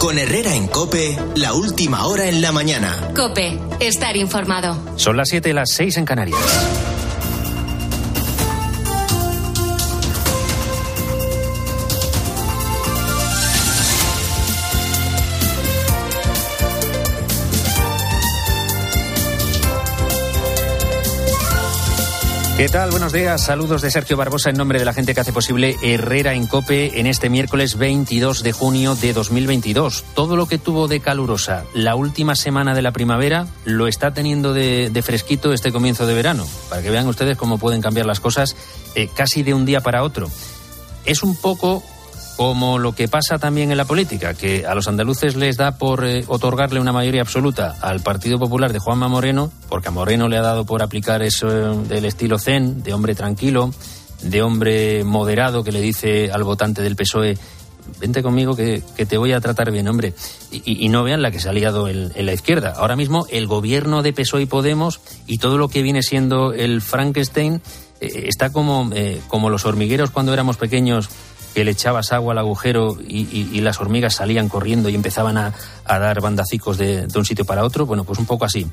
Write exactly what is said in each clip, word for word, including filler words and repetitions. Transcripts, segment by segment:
Con Herrera en COPE, la última hora en la mañana. COPE, estar informado. Son las siete, las seis en Canarias. ¿Qué tal? Buenos días. Saludos de Sergio Barbosa en nombre de la gente que hace posible Herrera en COPE en este miércoles veintidós de junio de dos mil veintidós. Todo lo que tuvo de calurosa la última semana de la primavera lo está teniendo de, de fresquito este comienzo de verano. Para que vean ustedes cómo pueden cambiar las cosas eh, casi de un día para otro. Es un poco como lo que pasa también en la política, que a los andaluces les da por eh, otorgarle una mayoría absoluta al Partido Popular de Juanma Moreno, porque a Moreno le ha dado por aplicar eso del estilo zen, de hombre tranquilo, de hombre moderado que le dice al votante del P S O E: vente conmigo que, que te voy a tratar bien, hombre. Y, y no vean la que se ha liado en, en la izquierda. Ahora mismo el gobierno de P S O E y Podemos y todo lo que viene siendo el Frankenstein eh, está como, eh, como los hormigueros cuando éramos pequeños, que le echabas agua al agujero y, y, y las hormigas salían corriendo y empezaban a, a dar bandacicos de, de un sitio para otro. Bueno, pues un poco así.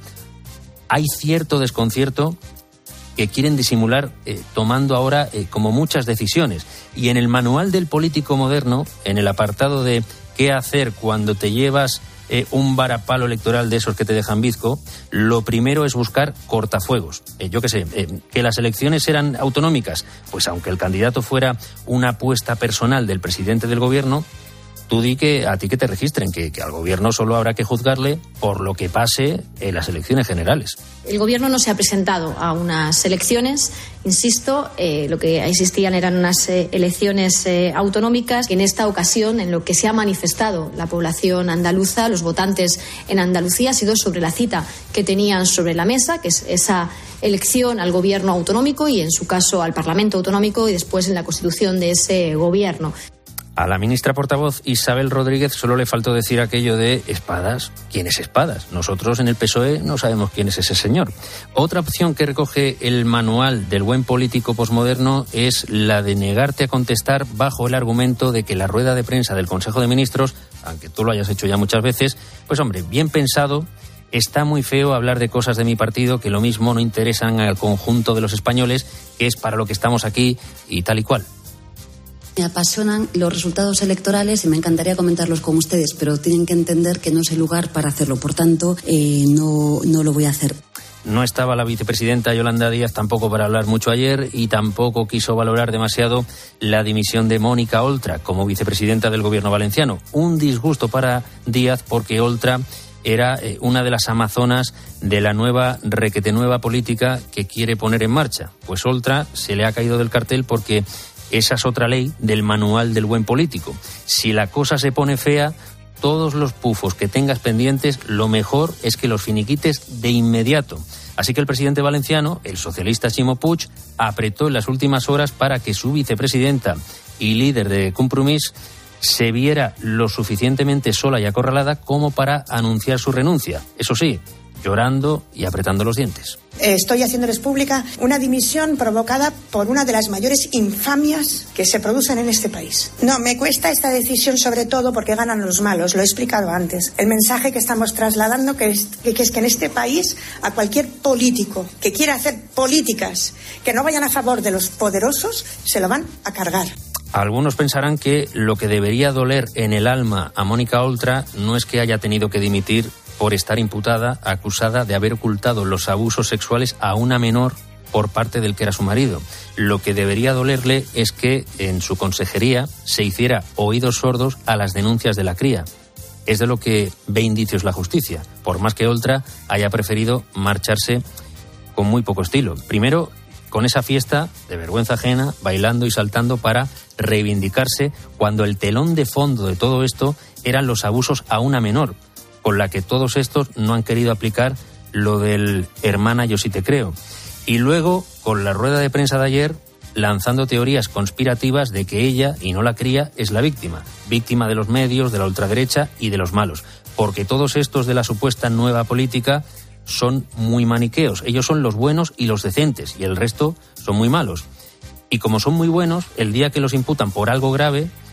Hay cierto desconcierto que quieren disimular eh, tomando ahora eh, como muchas decisiones. Y en el manual del político moderno, en el apartado de qué hacer cuando te llevas eh, un varapalo electoral de esos que te dejan bizco, lo primero es buscar cortafuegos. Eh, yo qué sé, eh, que las elecciones eran autonómicas, pues aunque el candidato fuera una apuesta personal del presidente del gobierno, tú di que a ti que te registren, que, que al gobierno solo habrá que juzgarle por lo que pase en las elecciones generales. El gobierno no se ha presentado a unas elecciones, insisto, eh, lo que existían eran unas eh, elecciones eh, autonómicas. En esta ocasión, en lo que se ha manifestado la población andaluza, los votantes en Andalucía, ha sido sobre la cita que tenían sobre la mesa, que es esa elección al gobierno autonómico y, en su caso, al Parlamento autonómico y después en la constitución de ese gobierno. A la ministra portavoz Isabel Rodríguez solo le faltó decir aquello de Espadas. ¿Quién es Espadas? Nosotros en el P S O E no sabemos quién es ese señor. Otra opción que recoge el manual del buen político posmoderno es la de negarte a contestar bajo el argumento de que la rueda de prensa del Consejo de Ministros, aunque tú lo hayas hecho ya muchas veces, pues hombre, bien pensado. Está muy feo hablar de cosas de mi partido que lo mismo no interesan al conjunto de los españoles, que es para lo que estamos aquí y tal y cual. Me apasionan los resultados electorales y me encantaría comentarlos con ustedes, pero tienen que entender que no es el lugar para hacerlo. Por tanto, eh, no, no lo voy a hacer. No estaba la vicepresidenta Yolanda Díaz tampoco para hablar mucho ayer y tampoco quiso valorar demasiado la dimisión de Mónica Oltra como vicepresidenta del gobierno valenciano. Un disgusto para Díaz porque Oltra era eh, una de las amazonas de la nueva requete nueva política que quiere poner en marcha. Pues Oltra se le ha caído del cartel porque esa es otra ley del manual del buen político. Si la cosa se pone fea, todos los pufos que tengas pendientes, lo mejor es que los finiquites de inmediato. Así que el presidente valenciano, el socialista Ximo Puig, apretó en las últimas horas para que su vicepresidenta y líder de Compromís se viera lo suficientemente sola y acorralada como para anunciar su renuncia. Eso sí, llorando y apretando los dientes. Estoy haciéndoles pública una dimisión provocada por una de las mayores infamias que se producen en este país. No, me cuesta esta decisión sobre todo porque ganan los malos, lo he explicado antes. El mensaje que estamos trasladando que es que, es que en este país a cualquier político que quiera hacer políticas que no vayan a favor de los poderosos, se lo van a cargar. Algunos pensarán que lo que debería doler en el alma a Mónica Oltra no es que haya tenido que dimitir por estar imputada, acusada de haber ocultado los abusos sexuales a una menor por parte del que era su marido. Lo que debería dolerle es que en su consejería se hiciera oídos sordos a las denuncias de la cría. Es de lo que ve indicios la justicia, por más que Oltra haya preferido marcharse con muy poco estilo. Primero, con esa fiesta de vergüenza ajena, bailando y saltando para reivindicarse, cuando el telón de fondo de todo esto eran los abusos a una menor, con la que todos estos no han querido aplicar lo del hermana yo sí te creo. Y luego, con la rueda de prensa de ayer, lanzando teorías conspirativas de que ella, y no la cría, es la víctima. Víctima de los medios, de la ultraderecha y de los malos. Porque todos estos de la supuesta nueva política son muy maniqueos. Ellos son los buenos y los decentes, y el resto son muy malos. Y como son muy buenos, el día que los imputan por algo grave,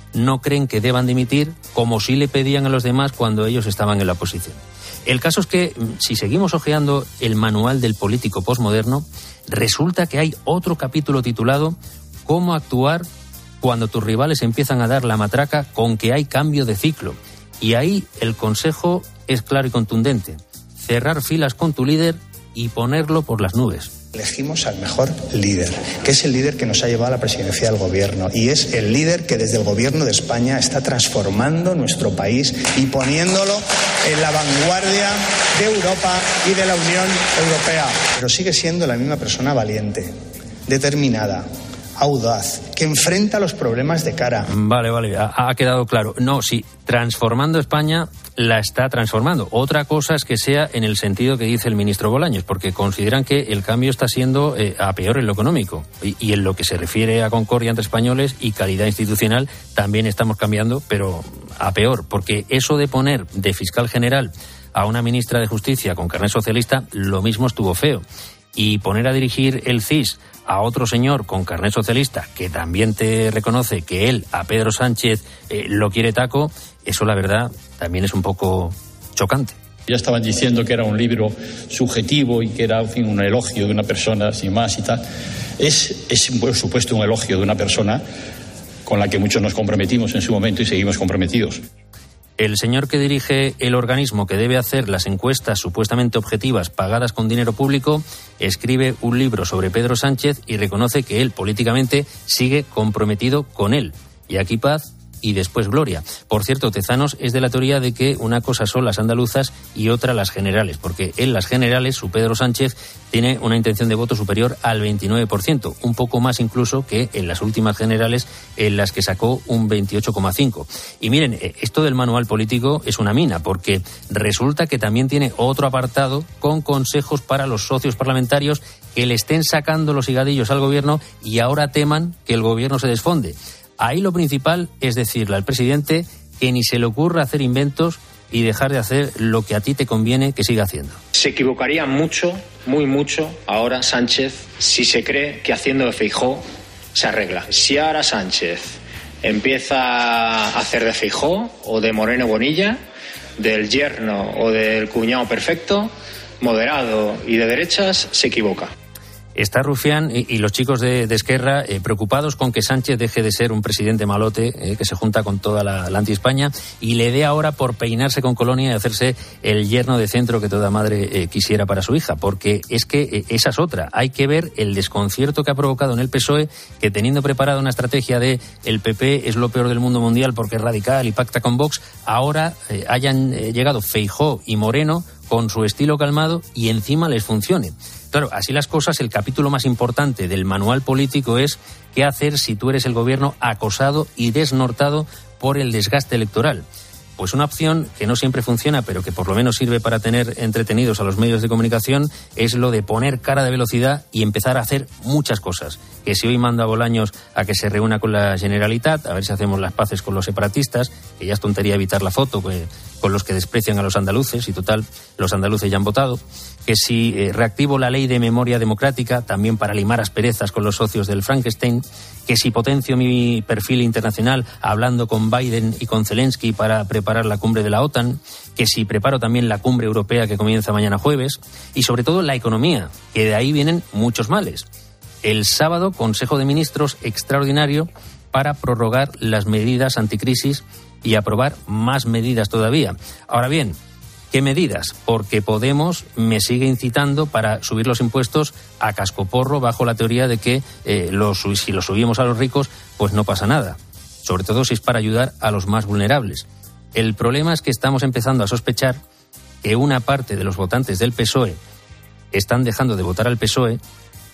no creen que deban dimitir, como sí le pedían a los demás cuando ellos estaban en la oposición. El caso es que, si seguimos hojeando el manual del político posmoderno, resulta que hay otro capítulo titulado «Cómo actuar cuando tus rivales empiezan a dar la matraca con que hay cambio de ciclo». Y ahí el consejo es claro y contundente: cerrar filas con tu líder y ponerlo por las nubes. Elegimos al mejor líder, que es el líder que nos ha llevado a la presidencia del gobierno, y es el líder que desde el gobierno de España está transformando nuestro país y poniéndolo en la vanguardia de Europa y de la Unión Europea. Pero sigue siendo la misma persona valiente, determinada, audaz, que enfrenta los problemas de cara. Vale, vale, ha, ha quedado claro. No, sí, transformando España la está transformando. Otra cosa es que sea en el sentido que dice el ministro Bolaños, porque consideran que el cambio está siendo eh, a peor en lo económico. Y, y en lo que se refiere a concordia entre españoles y calidad institucional también estamos cambiando, pero a peor, porque eso de poner de fiscal general a una ministra de Justicia con carnet socialista, lo mismo estuvo feo. Y poner a dirigir el C I S a otro señor con carnet socialista, que también te reconoce que él, a Pedro Sánchez, eh, lo quiere taco, eso la verdad también es un poco chocante. Ya estaban diciendo que era un libro subjetivo y que era, en fin, un elogio de una persona, sin más y tal. Es, es por supuesto, un elogio de una persona con la que muchos nos comprometimos en su momento y seguimos comprometidos. El señor que dirige el organismo que debe hacer las encuestas supuestamente objetivas pagadas con dinero público escribe un libro sobre Pedro Sánchez y reconoce que él políticamente sigue comprometido con él. Y aquí paz y después gloria. Por cierto, Tezanos es de la teoría de que una cosa son las andaluzas y otra las generales, porque en las generales su Pedro Sánchez tiene una intención de voto superior al veintinueve por ciento, un poco más incluso que en las últimas generales, en las que sacó un veintiocho coma cinco por ciento. Y miren, esto del manual político es una mina, porque resulta que también tiene otro apartado con consejos para los socios parlamentarios que le estén sacando los higadillos al gobierno y ahora teman que el gobierno se desfonde. Ahí lo principal es decirle al presidente que ni se le ocurra hacer inventos y dejar de hacer lo que a ti te conviene que siga haciendo. Se equivocaría mucho, muy mucho, ahora Sánchez, si se cree que haciendo de Feijóo se arregla. Si ahora Sánchez empieza a hacer de Feijóo o de Moreno Bonilla, del yerno o del cuñado perfecto, moderado y de derechas, se equivoca. Está Rufián y, y los chicos de, de Esquerra eh, preocupados con que Sánchez deje de ser un presidente malote eh, que se junta con toda la, la anti-España y le dé ahora por peinarse con Colonia y hacerse el yerno de centro que toda madre eh, quisiera para su hija, porque es que eh, esa es otra. Hay que ver el desconcierto que ha provocado en el P S O E, que teniendo preparada una estrategia de el P P es lo peor del mundo mundial porque es radical y pacta con Vox, ahora eh, hayan eh, llegado Feijóo y Moreno con su estilo calmado y encima les funcione. Claro, así las cosas, el capítulo más importante del manual político es qué hacer si tú eres el gobierno acosado y desnortado por el desgaste electoral. Pues una opción que no siempre funciona, pero que por lo menos sirve para tener entretenidos a los medios de comunicación, es lo de poner cara de velocidad y empezar a hacer muchas cosas. Que si hoy mando a Bolaños a que se reúna con la Generalitat, a ver si hacemos las paces con los separatistas, que ya es tontería evitar la foto pues, con los que desprecian a los andaluces, y total, los andaluces ya han votado. Que si eh, reactivo la ley de memoria democrática, también para limar asperezas con los socios del Frankenstein. Que si potencio mi perfil internacional hablando con Biden y con Zelensky para preparar la cumbre de la OTAN, que si preparo también la cumbre europea que comienza mañana jueves, y sobre todo la economía, que de ahí vienen muchos males. El sábado, Consejo de Ministros extraordinario para prorrogar las medidas anticrisis y aprobar más medidas todavía. Ahora bien, ¿qué medidas? Porque Podemos me sigue incitando para subir los impuestos a cascoporro bajo la teoría de que eh, los, si los subimos a los ricos, pues no pasa nada. Sobre todo si es para ayudar a los más vulnerables. El problema es que estamos empezando a sospechar que una parte de los votantes del P S O E están dejando de votar al P S O E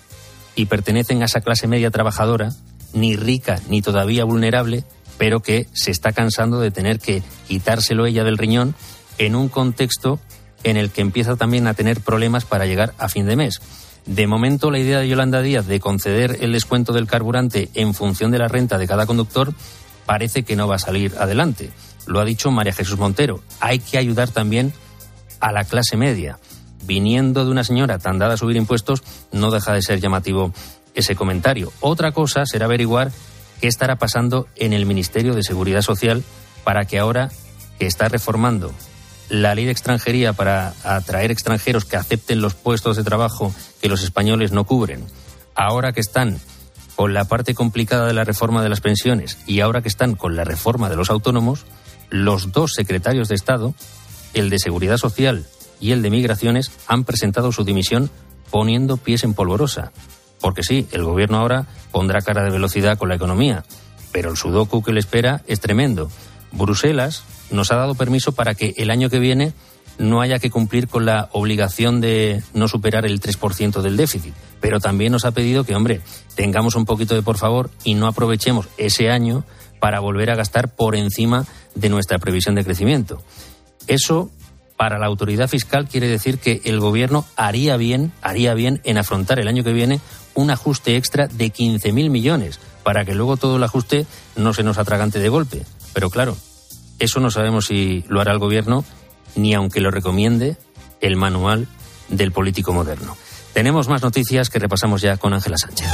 y pertenecen a esa clase media trabajadora, ni rica ni todavía vulnerable, pero que se está cansando de tener que quitárselo ella del riñón en un contexto en el que empieza también a tener problemas para llegar a fin de mes. De momento, la idea de Yolanda Díaz de conceder el descuento del carburante en función de la renta de cada conductor parece que no va a salir adelante. Lo ha dicho María Jesús Montero. Hay que ayudar también a la clase media. Viniendo de una señora tan dada a subir impuestos, no deja de ser llamativo ese comentario. Otra cosa será averiguar qué estará pasando en el Ministerio de Seguridad Social para que ahora que está reformando la ley de extranjería para atraer extranjeros que acepten los puestos de trabajo que los españoles no cubren, ahora que están con la parte complicada de la reforma de las pensiones y ahora que están con la reforma de los autónomos, los dos secretarios de Estado, el de Seguridad Social y el de Migraciones, han presentado su dimisión poniendo pies en polvorosa. Porque sí, el gobierno ahora pondrá cara de velocidad con la economía, pero el sudoku que le espera es tremendo. Bruselas nos ha dado permiso para que el año que viene no haya que cumplir con la obligación de no superar el tres por ciento del déficit, pero también nos ha pedido que, hombre, tengamos un poquito de por favor y no aprovechemos ese año para volver a gastar por encima de nuestra previsión de crecimiento. Eso, para la autoridad fiscal, quiere decir que el gobierno haría bien, haría bien en afrontar el año que viene un ajuste extra de quince mil millones, para que luego todo el ajuste no se nos atragante de golpe. Pero claro, eso no sabemos si lo hará el gobierno, ni aunque lo recomiende el manual del político moderno. Tenemos más noticias que repasamos ya con Ángela Sánchez.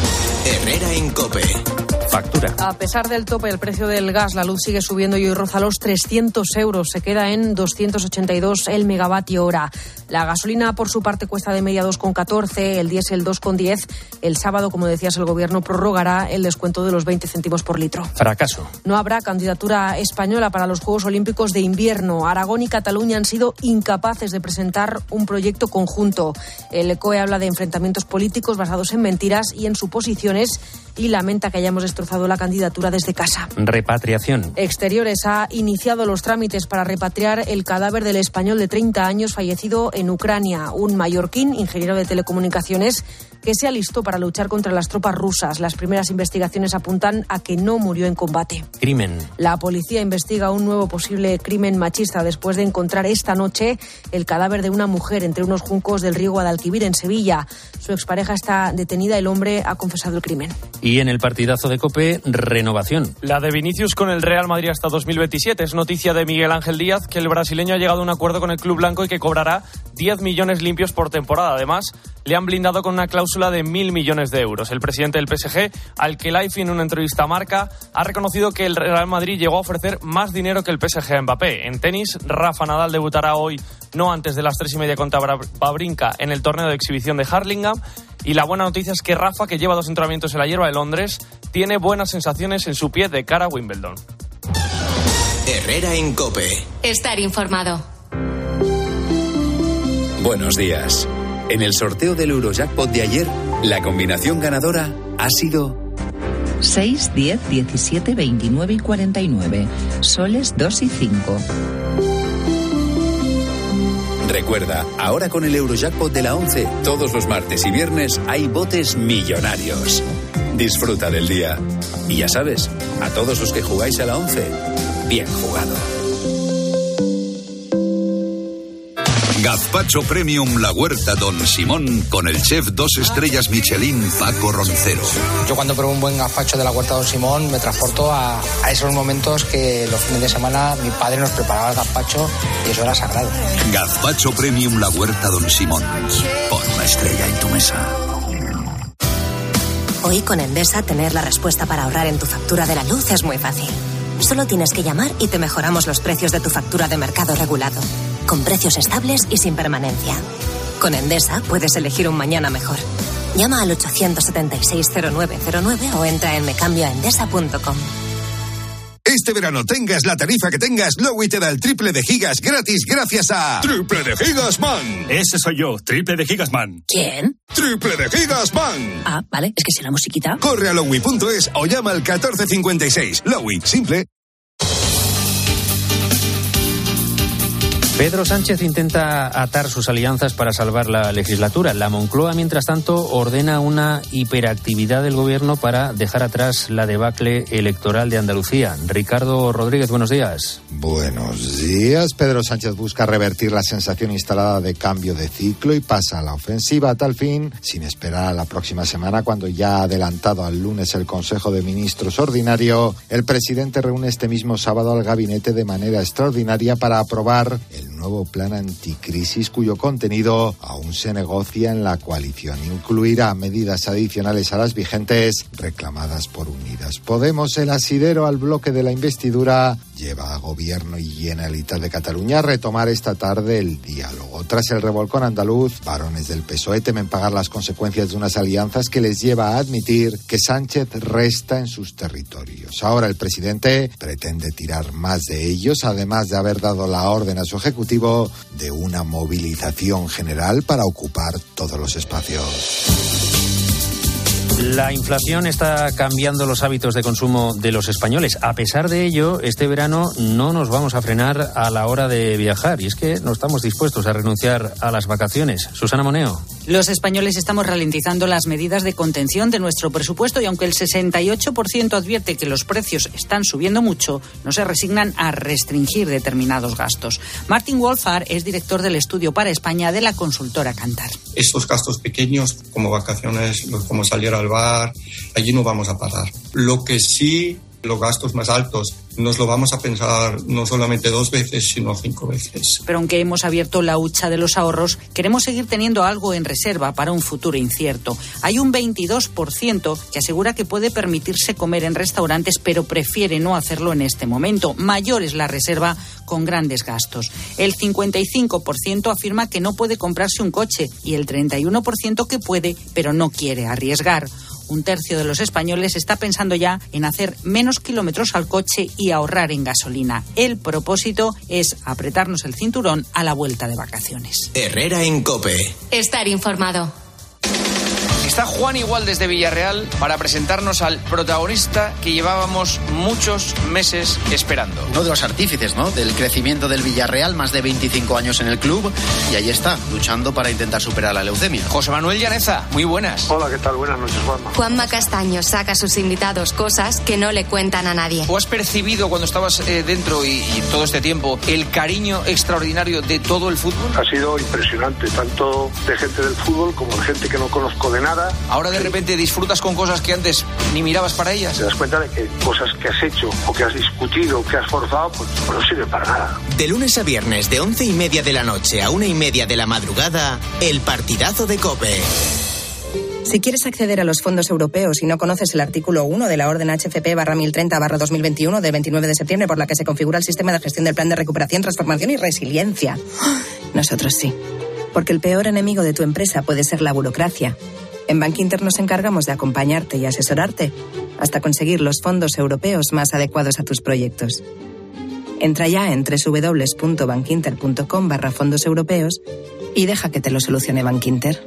Herrera en COPE. Factura. A pesar del tope, el precio del gas, la luz sigue subiendo y hoy roza los trescientos euros. Se queda en doscientos ochenta y dos el megavatio hora. La gasolina, por su parte, cuesta de media dos con catorce, el diésel dos con diez. El sábado, como decías, el gobierno prorrogará el descuento de los veinte céntimos por litro. Fracaso. No habrá candidatura española para los Juegos Olímpicos de invierno. Aragón y Cataluña han sido incapaces de presentar un proyecto conjunto. El E C O E habla de enfrentamientos políticos basados en mentiras y en suposiciones y lamenta que hayamos destrozado la candidatura desde casa. Repatriación. Exteriores ha iniciado los trámites para repatriar el cadáver del español de treinta años fallecido en Ucrania, un mallorquín, ingeniero de telecomunicaciones, que se alistó para luchar contra las tropas rusas. Las primeras investigaciones apuntan a que no murió en combate. Crimen. La policía investiga un nuevo posible crimen machista después de encontrar esta noche el cadáver de una mujer entre unos juncos del río Guadalquivir, en Sevilla. Su expareja está detenida, el hombre ha confesado el crimen. Y en el partidazo de COPE, renovación. La de Vinicius con el Real Madrid hasta dos mil veintisiete. Es noticia de Miguel Ángel Díaz que el brasileño ha llegado a un acuerdo con el club blanco y que cobrará diez millones limpios por temporada. Además, le han blindado con una cláusula de mil millones de euros. El presidente del P S G, Al-Khelaifi, en una entrevista a Marca, ha reconocido que el Real Madrid llegó a ofrecer más dinero que el P S G a Mbappé. En tenis, Rafa Nadal debutará hoy, no antes de las tres y media contra Wawrinka, en el torneo de exhibición de Hurlingham. Y la buena noticia es que Rafa, que lleva dos entrenamientos en la hierba de Londres, tiene buenas sensaciones en su pie de cara a Wimbledon. Herrera en COPE. Estar informado. Buenos días. En el sorteo del Eurojackpot de ayer, la combinación ganadora ha sido seis, diez, diecisiete, veintinueve y cuarenta y nueve. Soles dos y cinco. Recuerda, ahora con el Eurojackpot de la once, todos los martes y viernes hay botes millonarios. Disfruta del día. Y ya sabes, a todos los que jugáis a la once, bien jugado. Gazpacho Premium La Huerta Don Simón con el chef dos estrellas Michelin Paco Roncero. Yo cuando pruebo un buen gazpacho de La Huerta Don Simón me transporto a, a esos momentos que los fines de semana mi padre nos preparaba el gazpacho y eso era sagrado. Gazpacho Premium La Huerta Don Simón. Pon una estrella en tu mesa. Hoy con Endesa tener la respuesta para ahorrar en tu factura de la luz es muy fácil. Solo tienes que llamar y te mejoramos los precios de tu factura de mercado regulado, con precios estables y sin permanencia. Con Endesa puedes elegir un mañana mejor. Llama al ochocientos setenta y seis cero nueve cero nueve o entra en mecambioaendesa punto com. Este verano, tengas la tarifa que tengas, Lowy te da el triple de gigas gratis gracias a Triple de Gigas Man. Ese soy yo, Triple de Gigas Man. ¿Quién? Triple de Gigas Man. Ah, vale, es que si la musiquita. Corre a lowy punto es o llama al catorce cincuenta y seis. Lowy, simple. Pedro Sánchez intenta atar sus alianzas para salvar la legislatura. La Moncloa, mientras tanto, ordena una hiperactividad del gobierno para dejar atrás la debacle electoral de Andalucía. Ricardo Rodríguez, buenos días. Buenos días. Pedro Sánchez busca revertir la sensación instalada de cambio de ciclo y pasa a la ofensiva a tal fin, sin esperar a la próxima semana, cuando ya ha adelantado al lunes el Consejo de Ministros ordinario. El presidente reúne este mismo sábado al gabinete de manera extraordinaria para aprobar el nuevo plan anticrisis cuyo contenido aún se negocia en la coalición. Incluirá medidas adicionales a las vigentes reclamadas por Unidas Podemos. El asidero al bloque de la investidura lleva a Gobierno y Generalitat de Cataluña a retomar esta tarde el diálogo. Tras el revolcón andaluz, varones del P S O E temen pagar las consecuencias de unas alianzas que les lleva a admitir que Sánchez resta en sus territorios. Ahora el presidente pretende tirar más de ellos, además de haber dado la orden a su ejecutivo de una movilización general para ocupar todos los espacios. La inflación está cambiando los hábitos de consumo de los españoles. A pesar de ello, este verano no nos vamos a frenar a la hora de viajar. Y es que no estamos dispuestos a renunciar a las vacaciones. Susana Moneo. Los españoles estamos ralentizando las medidas de contención de nuestro presupuesto y aunque el sesenta y ocho por ciento advierte que los precios están subiendo mucho, no se resignan a restringir determinados gastos. Martin Wolfar es director del estudio para España de la consultora Kantar. Estos gastos pequeños, como vacaciones, como salir al bar, allí no vamos a parar. Lo que sí, los gastos más altos, nos lo vamos a pensar no solamente dos veces, sino cinco veces. Pero aunque hemos abierto la hucha de los ahorros, queremos seguir teniendo algo en reserva para un futuro incierto. Hay un veintidós por ciento que asegura que puede permitirse comer en restaurantes, pero prefiere no hacerlo en este momento. Mayor es la reserva con grandes gastos. El cincuenta y cinco por ciento afirma que no puede comprarse un coche y el treinta y uno por ciento que puede, pero no quiere arriesgar. Un tercio de los españoles está pensando ya en hacer menos kilómetros al coche y ahorrar en gasolina. El propósito es apretarnos el cinturón a la vuelta de vacaciones. Herrera en COPE. Estar informado. Está Juan Igual desde Villarreal para presentarnos al protagonista que llevábamos muchos meses esperando. Uno de los artífices, ¿no?, del crecimiento del Villarreal, más de veinticinco años en el club, y ahí está, luchando para intentar superar la leucemia. José Manuel Llaneza, muy buenas. Hola, ¿qué tal? Buenas noches, Juanma. Juanma Castaño saca a sus invitados cosas que no le cuentan a nadie. ¿O has percibido cuando estabas eh, dentro y, y todo este tiempo el cariño extraordinario de todo el fútbol? Ha sido impresionante, tanto de gente del fútbol como de gente que no conozco de nada. Ahora de repente disfrutas con cosas que antes ni mirabas para ellas. Te das cuenta de que cosas que has hecho o que has discutido o que has forzado, pues no sirven para nada. De lunes a viernes, de once y media de la noche a una y media de la madrugada, el partidazo de COPE. Si quieres acceder a los fondos europeos y no conoces el artículo uno de la orden H F P barra mil treinta barra dos mil veintiuno del veintinueve de septiembre por la que se configura el sistema de gestión del plan de recuperación, transformación y resiliencia. Nosotros sí. Porque el peor enemigo de tu empresa puede ser la burocracia. En Bankinter nos encargamos de acompañarte y asesorarte hasta conseguir los fondos europeos más adecuados a tus proyectos. Entra ya en www.bankinter.com barra fondos europeos y deja que te lo solucione Bankinter.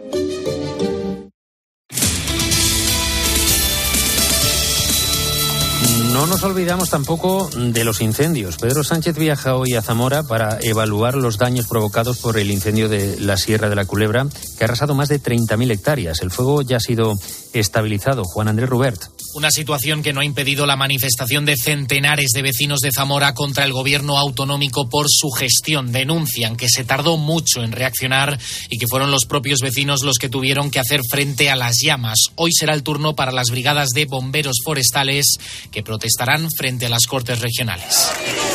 No nos olvidamos tampoco de los incendios. Pedro Sánchez viaja hoy a Zamora para evaluar los daños provocados por el incendio de la Sierra de la Culebra, que ha arrasado más de treinta mil hectáreas. El fuego ya ha sido estabilizado. Juan Andrés Rubert. Una situación que no ha impedido la manifestación de centenares de vecinos de Zamora contra el gobierno autonómico por su gestión. Denuncian que se tardó mucho en reaccionar y que fueron los propios vecinos los que tuvieron que hacer frente a las llamas. Hoy será el turno para las brigadas de bomberos forestales que protestarán frente a las Cortes regionales.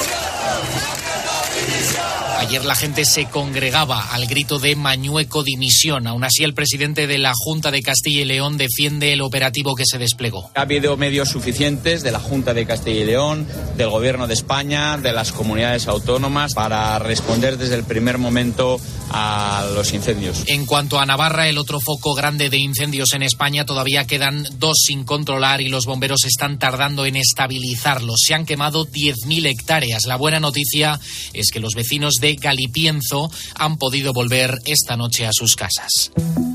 Ayer la gente se congregaba al grito de Mañueco dimisión. Aún así, el presidente de la Junta de Castilla y León defiende el operativo que se desplegó. Ha habido medios suficientes de la Junta de Castilla y León, del Gobierno de España, de las comunidades autónomas para responder desde el primer momento a los incendios. En cuanto a Navarra, el otro foco grande de incendios en España, todavía quedan dos sin controlar y los bomberos están tardando en estabilizarlos. Se han quemado diez mil hectáreas. La buena noticia es que los vecinos de Galipienzo han podido volver esta noche a sus casas.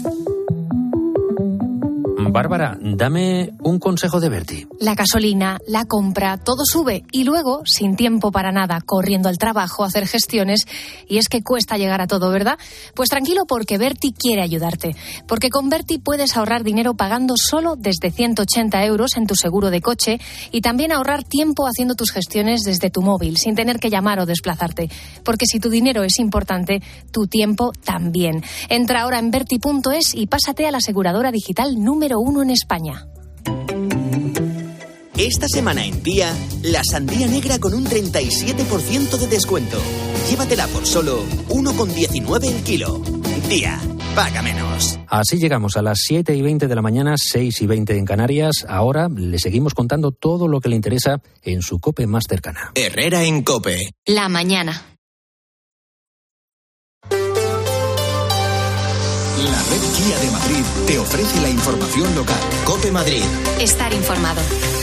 Bárbara, dame un consejo de Berti. La gasolina, la compra, todo sube y luego, sin tiempo para nada, corriendo al trabajo, a hacer gestiones, y es que cuesta llegar a todo, ¿verdad? Pues tranquilo, porque Berti quiere ayudarte. Porque con Berti puedes ahorrar dinero pagando solo desde ciento ochenta euros en tu seguro de coche y también ahorrar tiempo haciendo tus gestiones desde tu móvil, sin tener que llamar o desplazarte. Porque si tu dinero es importante, tu tiempo también. Entra ahora en berti punto es y pásate a la aseguradora digital número uno en España. Esta semana en Día, la sandía negra con un treinta y siete por ciento de descuento. Llévatela por solo uno con diecinueve el kilo. Día, paga menos. Así llegamos a las siete y veinte de la mañana, seis y veinte en Canarias. Ahora le seguimos contando todo lo que le interesa en su COPE más cercana. Herrera en COPE. La mañana. La red Kia de Madrid te ofrece la información local. COPE Madrid. Estar informado.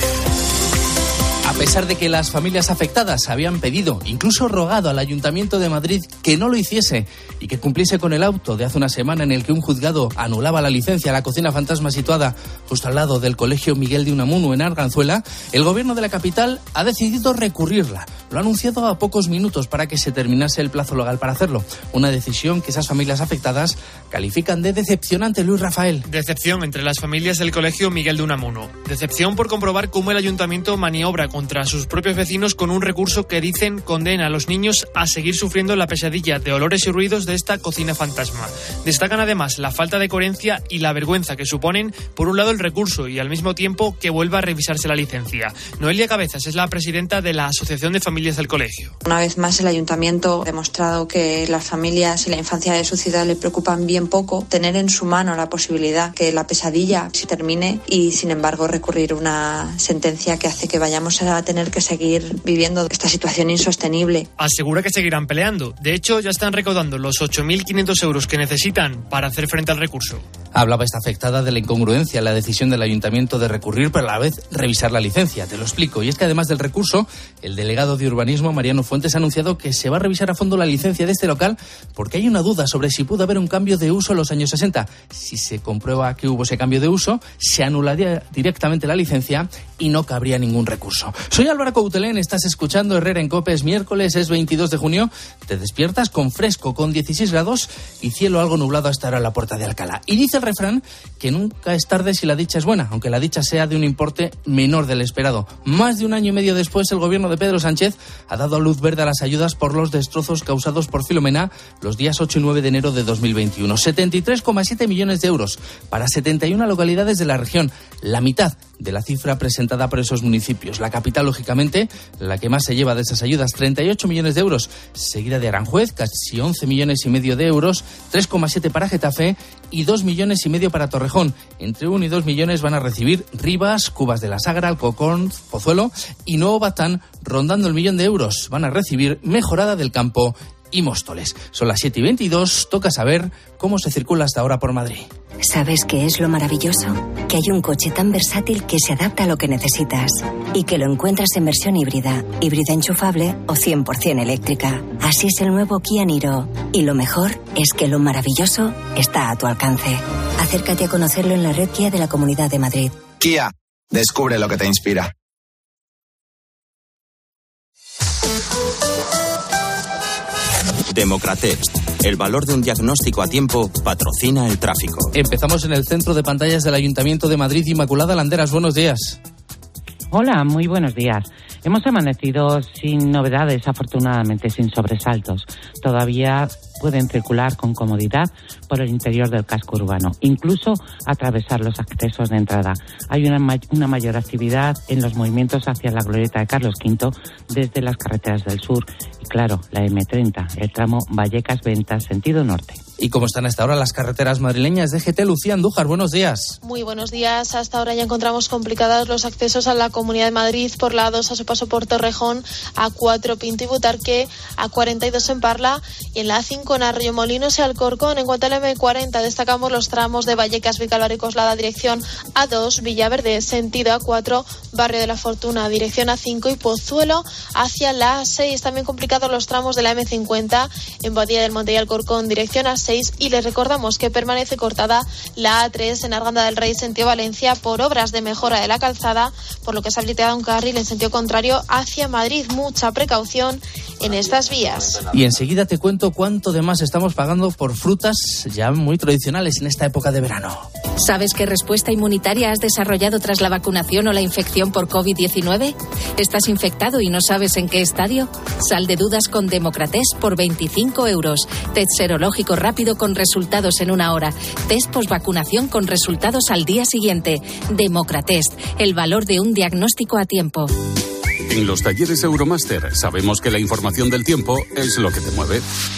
A pesar de que las familias afectadas habían pedido, incluso rogado al Ayuntamiento de Madrid que no lo hiciese y que cumpliese con el auto de hace una semana en el que un juzgado anulaba la licencia a la cocina fantasma situada justo al lado del Colegio Miguel de Unamuno en Arganzuela, el gobierno de la capital ha decidido recurrirla. Lo ha anunciado a pocos minutos para que se terminase el plazo legal para hacerlo. Una decisión que esas familias afectadas califican de decepcionante. Luis Rafael. Decepción entre las familias del Colegio Miguel de Unamuno. Decepción por comprobar cómo el ayuntamiento maniobra contra sus propios vecinos con un recurso que dicen condena a los niños a seguir sufriendo la pesadilla de olores y ruidos de esta cocina fantasma. Destacan además la falta de coherencia y la vergüenza que suponen, por un lado, el recurso y al mismo tiempo que vuelva a revisarse la licencia. Noelia Cabezas es la presidenta de la Asociación de Familias del Colegio. Una vez más, el ayuntamiento ha demostrado que las familias y la infancia de su ciudad le preocupan bien poco. Tener en su mano la posibilidad que la pesadilla se termine y, sin embargo, recurrir una sentencia que hace que vayamos a tener que seguir viviendo esta situación insostenible. Asegura que seguirán peleando. De hecho, ya están recaudando los ocho mil quinientos euros que necesitan para hacer frente al recurso. Hablaba esta afectada de la incongruencia en la decisión del ayuntamiento de recurrir, pero a la vez revisar la licencia. Te lo explico. Y es que además del recurso, el delegado de urbanismo, Mariano Fuentes, ha anunciado que se va a revisar a fondo la licencia de este local porque hay una duda sobre si pudo haber un cambio de uso en los años sesenta. Si se comprueba que hubo ese cambio de uso, se anularía directamente la licencia y no cabría ningún recurso. Soy Álvaro Coutelén, estás escuchando Herrera en COPE. Es miércoles, es veintidós de junio. Te despiertas con fresco, con dieciséis grados y cielo algo nublado hasta ahora en la Puerta de Alcalá. Y dice el refrán que nunca es tarde si la dicha es buena, aunque la dicha sea de un importe menor del esperado. Más de un año y medio después, el gobierno de Pedro Sánchez ha dado luz verde a las ayudas por los destrozos causados por Filomena los días ocho y nueve de enero de dos mil veintiuno. setenta y tres coma siete millones de euros para setenta y una localidades de la región, la mitad de la cifra presentada por esos municipios. La capital, lógicamente, la que más se lleva de esas ayudas, treinta y ocho millones de euros, seguida de Aranjuez, casi once millones y medio de euros, tres coma siete para Getafe y dos millones y medio para Torrejón. Entre uno y dos millones van a recibir Rivas, Cubas de la Sagra, Alcorcón, Pozuelo y Nuevo Batán, rondando el millón de euros. Van a recibir Mejorada del Campo y Móstoles. Son las siete y veintidós, toca saber cómo se circula hasta ahora por Madrid. ¿Sabes qué es lo maravilloso? Que hay un coche tan versátil que se adapta a lo que necesitas y que lo encuentras en versión híbrida, híbrida enchufable o cien por ciento eléctrica. Así es el nuevo Kia Niro. Y lo mejor es que lo maravilloso está a tu alcance. Acércate a conocerlo en la red Kia de la Comunidad de Madrid. Kia, descubre lo que te inspira. Democratest, el valor de un diagnóstico a tiempo, patrocina el tráfico. Empezamos en el centro de pantallas del Ayuntamiento de Madrid. Inmaculada Landeras, buenos días. Hola, muy buenos días. Hemos amanecido sin novedades, afortunadamente sin sobresaltos. Todavía pueden circular con comodidad por el interior del casco urbano, incluso atravesar los accesos de entrada. Hay una, ma- una mayor actividad en los movimientos hacia la glorieta de Carlos quinto desde las carreteras del sur y, claro, la eme treinta, el tramo Vallecas-Ventas, sentido norte. ¿Y cómo están hasta ahora las carreteras madrileñas? D G T, Lucía Andújar, buenos días. Muy buenos días. Hasta ahora ya encontramos complicados los accesos a la Comunidad de Madrid por la A dos a su paso por Torrejón, A cuatro Pinto y Butarque, A cuarenta y dos en Parla y en la A cinco en Arroyomolinos y Alcorcón. En cuanto a la eme cuarenta, destacamos los tramos de Vallecas, Vicálvaro y Coslada, dirección A dos, Villaverde, sentido A cuatro, Barrio de la Fortuna, dirección A cinco y Pozuelo hacia la A seis. También complicados los tramos de la eme cincuenta en Boadilla del Monte y Alcorcón, dirección A seis. Y les recordamos que permanece cortada la A tres en Arganda del Rey, sentido Valencia, por obras de mejora de la calzada, por lo que se ha habilitado un carril en sentido contrario hacia Madrid. Mucha precaución en estas vías. Y enseguida te cuento cuánto de más estamos pagando por frutas ya muy tradicionales en esta época de verano. ¿Sabes qué respuesta inmunitaria has desarrollado tras la vacunación o la infección por covid diecinueve? ¿Estás infectado y no sabes en qué estadio? Sal de dudas con Democratest por veinticinco euros. Test serológico rápido con resultados en una hora. Test posvacunación con resultados al día siguiente. Democratest, el valor de un diagnóstico a tiempo. En los talleres Euromaster sabemos que la información del tiempo es lo que te mueve.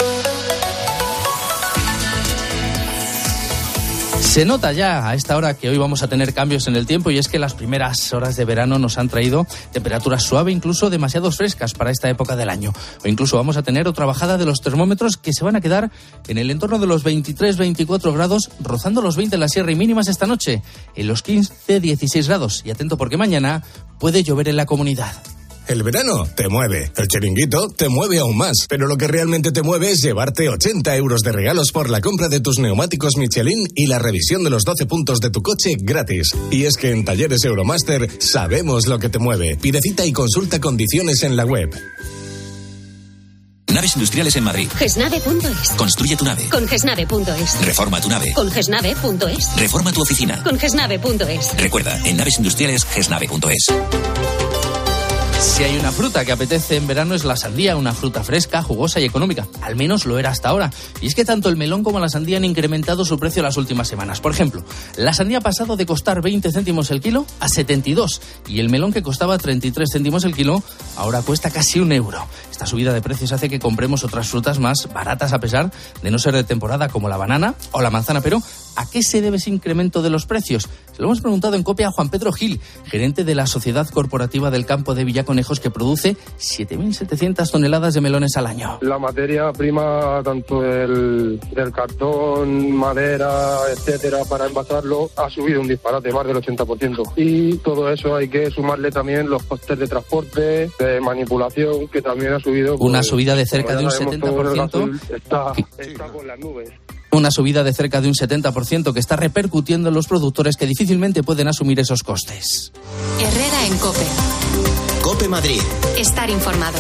Se nota ya a esta hora que hoy vamos a tener cambios en el tiempo, y es que las primeras horas de verano nos han traído temperaturas suaves, incluso demasiado frescas para esta época del año. O incluso vamos a tener otra bajada de los termómetros que se van a quedar en el entorno de los veintitrés veinticuatro grados, rozando los veinte en la sierra, y mínimas esta noche en los quince dieciséis grados. Y atento porque mañana puede llover en la comunidad. El verano te mueve, el chiringuito te mueve aún más, pero lo que realmente te mueve es llevarte ochenta euros de regalos por la compra de tus neumáticos Michelin y la revisión de los doce puntos de tu coche gratis. Y es que en Talleres Euromaster sabemos lo que te mueve. Pide cita y consulta condiciones en la web. Naves industriales en Madrid. Gesnave punto es. Construye tu nave. Con Gesnave punto es. Reforma tu nave. Con Gesnave punto es. Reforma tu oficina. Con Gesnave punto es. Recuerda, en naves industriales, gesnave punto es. Si hay una fruta que apetece en verano es la sandía, una fruta fresca, jugosa y económica. Al menos lo era hasta ahora. Y es que tanto el melón como la sandía han incrementado su precio las últimas semanas. Por ejemplo, la sandía ha pasado de costar veinte céntimos el kilo a setenta y dos. Y el melón, que costaba treinta y tres céntimos el kilo, ahora cuesta casi un euro. Esta subida de precios hace que compremos otras frutas más baratas a pesar de no ser de temporada, como la banana o la manzana. Pero ¿a qué se debe ese incremento de los precios? Se lo hemos preguntado en COPE a Juan Pedro Gil, gerente de la Sociedad Corporativa del Campo de Villaconejos, que produce siete mil setecientas toneladas de melones al año. La materia prima, tanto del, del cartón, madera, etcétera, para envasarlo, ha subido un disparate, más del ochenta por ciento. Y todo eso hay que sumarle también los costes de transporte, de manipulación, que también ha subido. Una pues, subida de cerca de un setenta por ciento. Está, está con las nubes. Una subida de cerca de un setenta por ciento que está repercutiendo en los productores, que difícilmente pueden asumir esos costes. Herrera en COPE. COPE Madrid. Estar informado.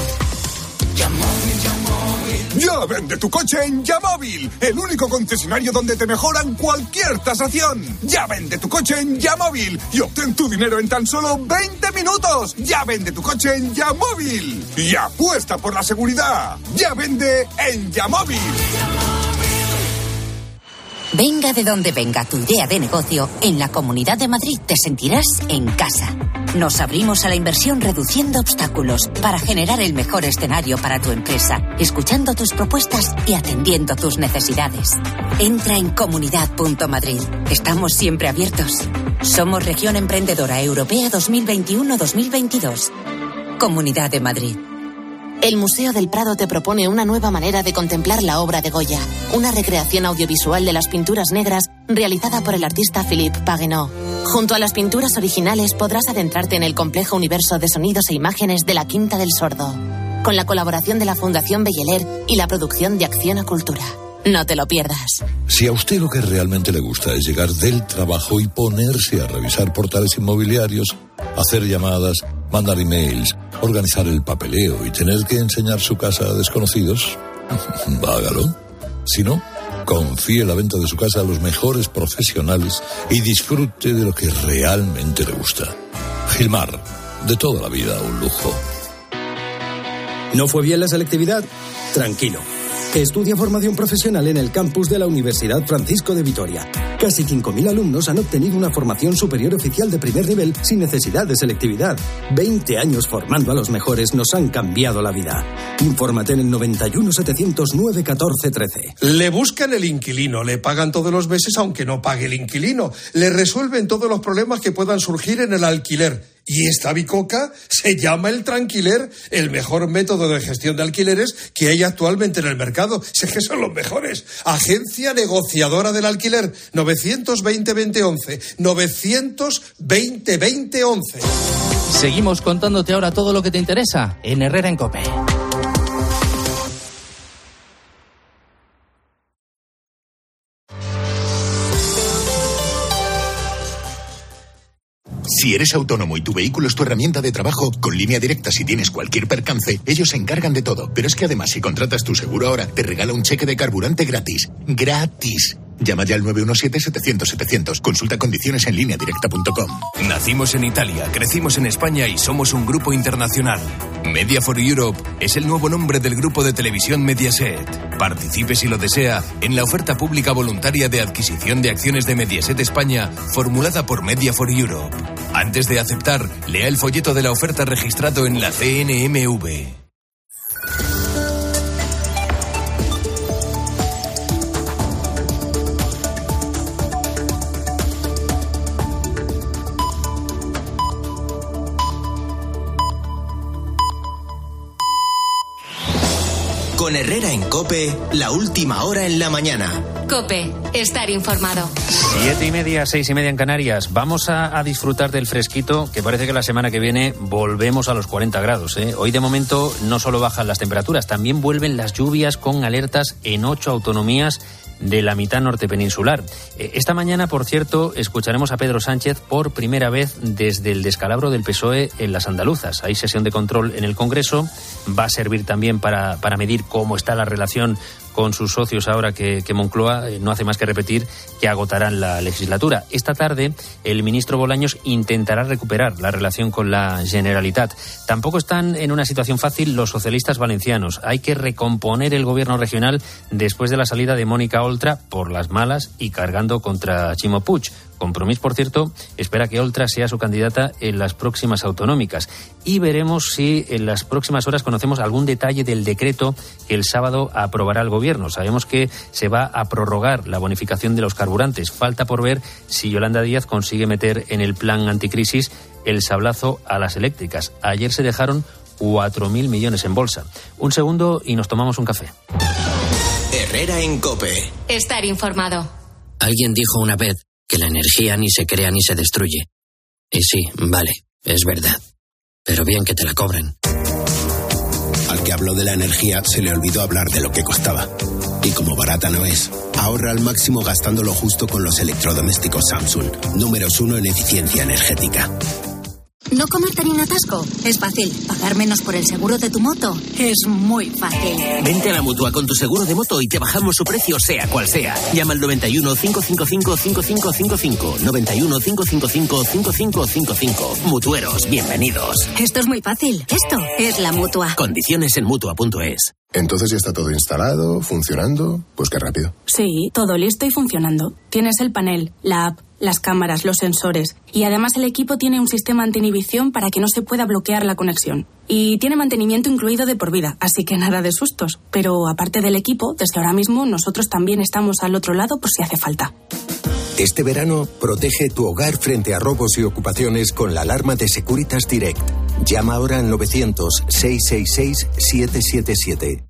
Ya vende tu coche en Yamóvil, el único concesionario donde te mejoran cualquier tasación. Ya vende tu coche en Yamóvil y obtén tu dinero en tan solo veinte minutos. Ya vende tu coche en Yamóvil y apuesta por la seguridad. Ya vende en Yamóvil. Venga de donde venga tu idea de negocio, en la Comunidad de Madrid te sentirás en casa. Nos abrimos a la inversión reduciendo obstáculos para generar el mejor escenario para tu empresa, escuchando tus propuestas y atendiendo tus necesidades. Entra en comunidad punto madrid. Estamos siempre abiertos. Somos Región Emprendedora Europea dos mil veintiuno dos mil veintidós. Comunidad de Madrid. El Museo del Prado te propone una nueva manera de contemplar la obra de Goya, una recreación audiovisual de las pinturas negras realizada por el artista Philippe Pagenot. Junto a las pinturas originales podrás adentrarte en el complejo universo de sonidos e imágenes de la Quinta del Sordo, con la colaboración de la Fundación Belleler y la producción de Acciona Cultura. No te lo pierdas. Si a usted lo que realmente le gusta es llegar del trabajo y ponerse a revisar portales inmobiliarios, hacer llamadas, mandar emails, organizar el papeleo y tener que enseñar su casa a desconocidos, hágalo. Si no, confíe la venta de su casa a los mejores profesionales y disfrute de lo que realmente le gusta. Gilmar, de toda la vida un lujo. ¿No fue bien la selectividad? Tranquilo. Estudia formación profesional en el campus de la Universidad Francisco de Vitoria. Casi cinco mil alumnos han obtenido una formación superior oficial de primer nivel sin necesidad de selectividad. veinte años formando a los mejores nos han cambiado la vida. Infórmate en el noventa y uno setecientos nueve catorce trece. Le buscan el inquilino, le pagan todos los meses aunque no pague el inquilino. Le resuelven todos los problemas que puedan surgir en el alquiler. Y esta bicoca se llama el Tranquiler, el mejor método de gestión de alquileres que hay actualmente en el mercado. Si es que son los mejores. Agencia negociadora del alquiler, novecientos veinte veinte once, novecientos veinte veinte once. Seguimos contándote ahora todo lo que te interesa en Herrera en COPE. Si eres autónomo y tu vehículo es tu herramienta de trabajo, con Línea Directa, si tienes cualquier percance, ellos se encargan de todo. Pero es que además, si contratas tu seguro ahora, te regala un cheque de carburante gratis. ¡Gratis! Llama ya al nueve uno siete, setecientos, setecientos. Consulta condiciones en línea directa punto com. Nacimos en Italia, crecimos en España y somos un grupo internacional. Media for Europe es el nuevo nombre del grupo de televisión Mediaset. Participe si lo desea en la oferta pública voluntaria de adquisición de acciones de Mediaset España formulada por Media for Europe. Antes de aceptar, lea el folleto de la oferta registrado en la C N M V. Con Herrera en COPE, la última hora en la mañana. COPE, estar informado. Siete y media, seis y media en Canarias. Vamos a, a disfrutar del fresquito, que parece que la semana que viene volvemos a los cuarenta grados. ¿eh? Hoy de momento no solo bajan las temperaturas, también vuelven las lluvias con alertas en ocho autonomías de la mitad norte peninsular. Esta mañana, por cierto, escucharemos a Pedro Sánchez por primera vez desde el descalabro del P S O E en las andaluzas. Hay sesión de control en el Congreso, va a servir también para, para medir cómo está la relación con sus socios ahora que, que Moncloa no hace más que repetir que agotarán la legislatura. Esta tarde el ministro Bolaños intentará recuperar la relación con la Generalitat. Tampoco están en una situación fácil los socialistas valencianos. Hay que recomponer el gobierno regional después de la salida de Mónica Oltra por las malas y cargando contra Ximo Puig. Compromís, por cierto, espera que Oltra sea su candidata en las próximas autonómicas. Y veremos si en las próximas horas conocemos algún detalle del decreto que el sábado aprobará el gobierno. Sabemos que se va a prorrogar la bonificación de los carburantes. Falta por ver si Yolanda Díaz consigue meter en el plan anticrisis el sablazo a las eléctricas. Ayer se dejaron cuatro mil millones en bolsa. Un segundo y nos tomamos un café. Herrera en COPE. Estar informado. Alguien dijo una vez que la energía ni se crea ni se destruye. Y sí, vale, es verdad. Pero bien que te la cobren. Al que habló de la energía se le olvidó hablar de lo que costaba. Y como barata no es, ahorra al máximo gastando lo justo con los electrodomésticos Samsung, números uno en eficiencia energética. ¿No comerte ni un atasco? Es fácil. ¿Pagar menos por el seguro de tu moto? Es muy fácil. Vente a la Mutua con tu seguro de moto y te bajamos su precio sea cual sea. Llama al noventa y uno, cinco cinco cinco, cinco cinco cinco cinco. noventa y uno, cinco cinco cinco, cinco cinco cinco cinco. Mutueros, bienvenidos. Esto es muy fácil. Esto es la Mutua. Condiciones en Mutua punto es. Entonces ya está todo instalado, funcionando. Pues qué rápido. Sí, todo listo y funcionando. Tienes el panel, la app, las cámaras, los sensores. Y además el equipo tiene un sistema anti-inhibición para que no se pueda bloquear la conexión. Y tiene mantenimiento incluido de por vida, así que nada de sustos. Pero aparte del equipo, desde ahora mismo nosotros también estamos al otro lado por si hace falta. Este verano, protege tu hogar frente a robos y ocupaciones con la alarma de Securitas Direct. Llama ahora al novecientos, seiscientos sesenta y seis, setecientos setenta y siete.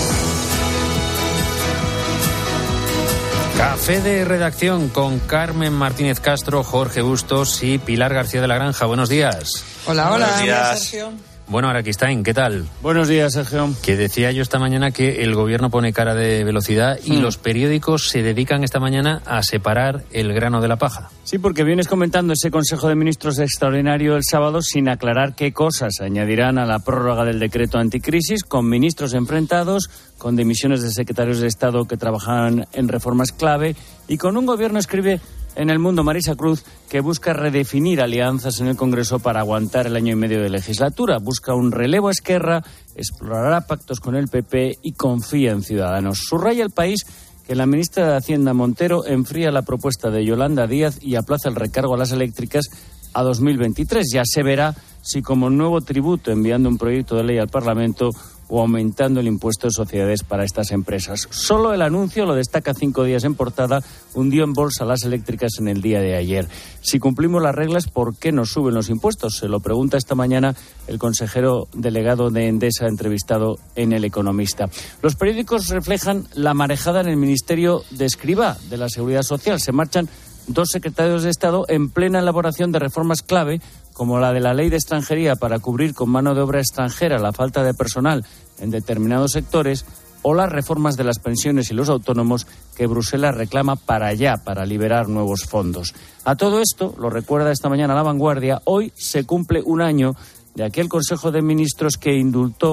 Café de redacción con Carmen Martínez Castro, Jorge Bustos y Pilar García de la Granja. Buenos días. Hola, hola. Buenos días. Sergio. Bueno, Araquistain, ¿qué tal? Buenos días, Sergio. Que decía yo esta mañana que el gobierno pone cara de velocidad y mm. los periódicos se dedican esta mañana a separar el grano de la paja. Sí, porque vienes comentando ese Consejo de Ministros extraordinario el sábado sin aclarar qué cosas añadirán a la prórroga del decreto anticrisis, con ministros enfrentados, con dimisiones de secretarios de Estado que trabajaban en reformas clave y con un gobierno, escribe en El Mundo Marisa Cruz, que busca redefinir alianzas en el Congreso para aguantar el año y medio de legislatura. Busca un relevo a Esquerra, explorará pactos con el P P y confía en Ciudadanos. Subraya El País que la ministra de Hacienda Montero enfría la propuesta de Yolanda Díaz y aplaza el recargo a las eléctricas a dos mil veintitrés. Ya se verá si como nuevo tributo enviando un proyecto de ley al Parlamento o aumentando el impuesto de sociedades para estas empresas. Solo el anuncio, lo destaca Cinco Días en portada, hundió en bolsa las eléctricas en el día de ayer. Si cumplimos las reglas, ¿por qué nos suben los impuestos? Se lo pregunta esta mañana el consejero delegado de Endesa entrevistado en El Economista. Los periódicos reflejan la marejada en el Ministerio de Escrivá de la Seguridad Social. Se marchan dos secretarios de Estado en plena elaboración de reformas clave, como la de la ley de extranjería para cubrir con mano de obra extranjera la falta de personal en determinados sectores, o las reformas de las pensiones y los autónomos que Bruselas reclama para allá, para liberar nuevos fondos. A todo esto, lo recuerda esta mañana La Vanguardia, hoy se cumple un año de aquel Consejo de Ministros que indultó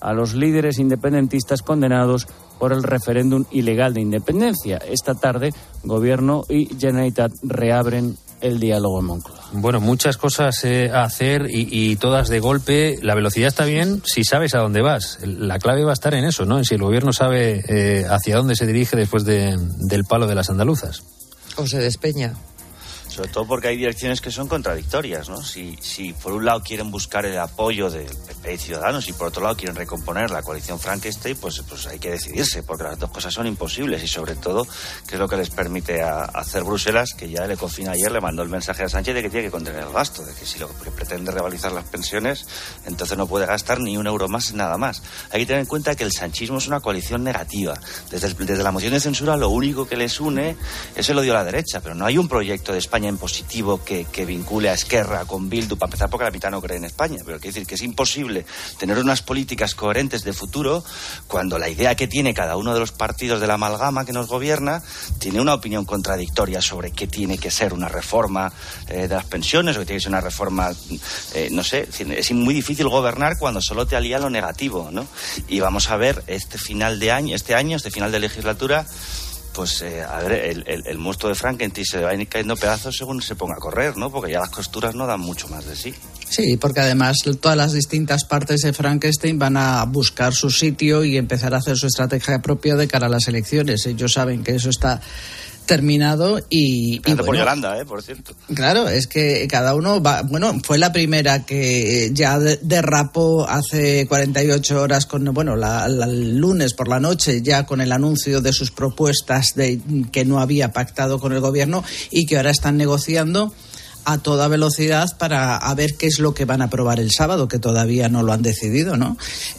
a los líderes independentistas condenados por el referéndum ilegal de independencia. Esta tarde, Gobierno y Generalitat reabren el diálogo en Moncloa. Bueno, muchas cosas eh, a hacer y, y todas de golpe. La velocidad está bien si sabes a dónde vas. La clave va a estar en eso, ¿no? En si el gobierno sabe eh, hacia dónde se dirige después de, del palo de las andaluzas. O se despeña. Sobre todo porque hay direcciones que son contradictorias, ¿no? Si, si por un lado quieren buscar el apoyo del P P y Ciudadanos y por otro lado quieren recomponer la coalición Frankenstein, pues, pues hay que decidirse, porque las dos cosas son imposibles y sobre todo, que es lo que les permite a, a hacer Bruselas, que ya el Ecofin ayer le mandó el mensaje a Sánchez de que tiene que contener el gasto, de que si lo que pretende revalorizar las pensiones, entonces no puede gastar ni un euro más en nada más. Hay que tener en cuenta que el sanchismo es una coalición negativa. Desde, el, desde la moción de censura lo único que les une es el odio a la derecha, pero no hay un proyecto de España en positivo que, que vincule a Esquerra con Bildu, para empezar porque la mitad no cree en España, pero quiere decir que es imposible tener unas políticas coherentes de futuro cuando la idea que tiene cada uno de los partidos de la amalgama que nos gobierna tiene una opinión contradictoria sobre qué tiene que ser una reforma eh, de las pensiones o qué tiene que ser una reforma, eh, no sé, es muy difícil gobernar cuando solo te alía lo negativo, ¿no? Y vamos a ver este final de año, este año, este final de legislatura, pues eh, a ver, el, el, el monstruo de Frankenstein se va a ir cayendo pedazos según se ponga a correr, ¿no? Porque ya las costuras no dan mucho más de sí. Sí, porque además todas las distintas partes de Frankenstein van a buscar su sitio y empezar a hacer su estrategia propia de cara a las elecciones. Ellos saben que eso está terminado y, y bueno, por Yolanda, eh, por cierto. Claro, es que cada uno va, bueno, fue la primera que ya de, derrapó hace cuarenta y ocho horas con, bueno, la, la, el lunes por la noche ya con el anuncio de sus propuestas de que no había pactado con el gobierno y que ahora están negociando a toda velocidad para a ver qué es lo que van a aprobar el sábado, que todavía no lo han decidido, ¿no?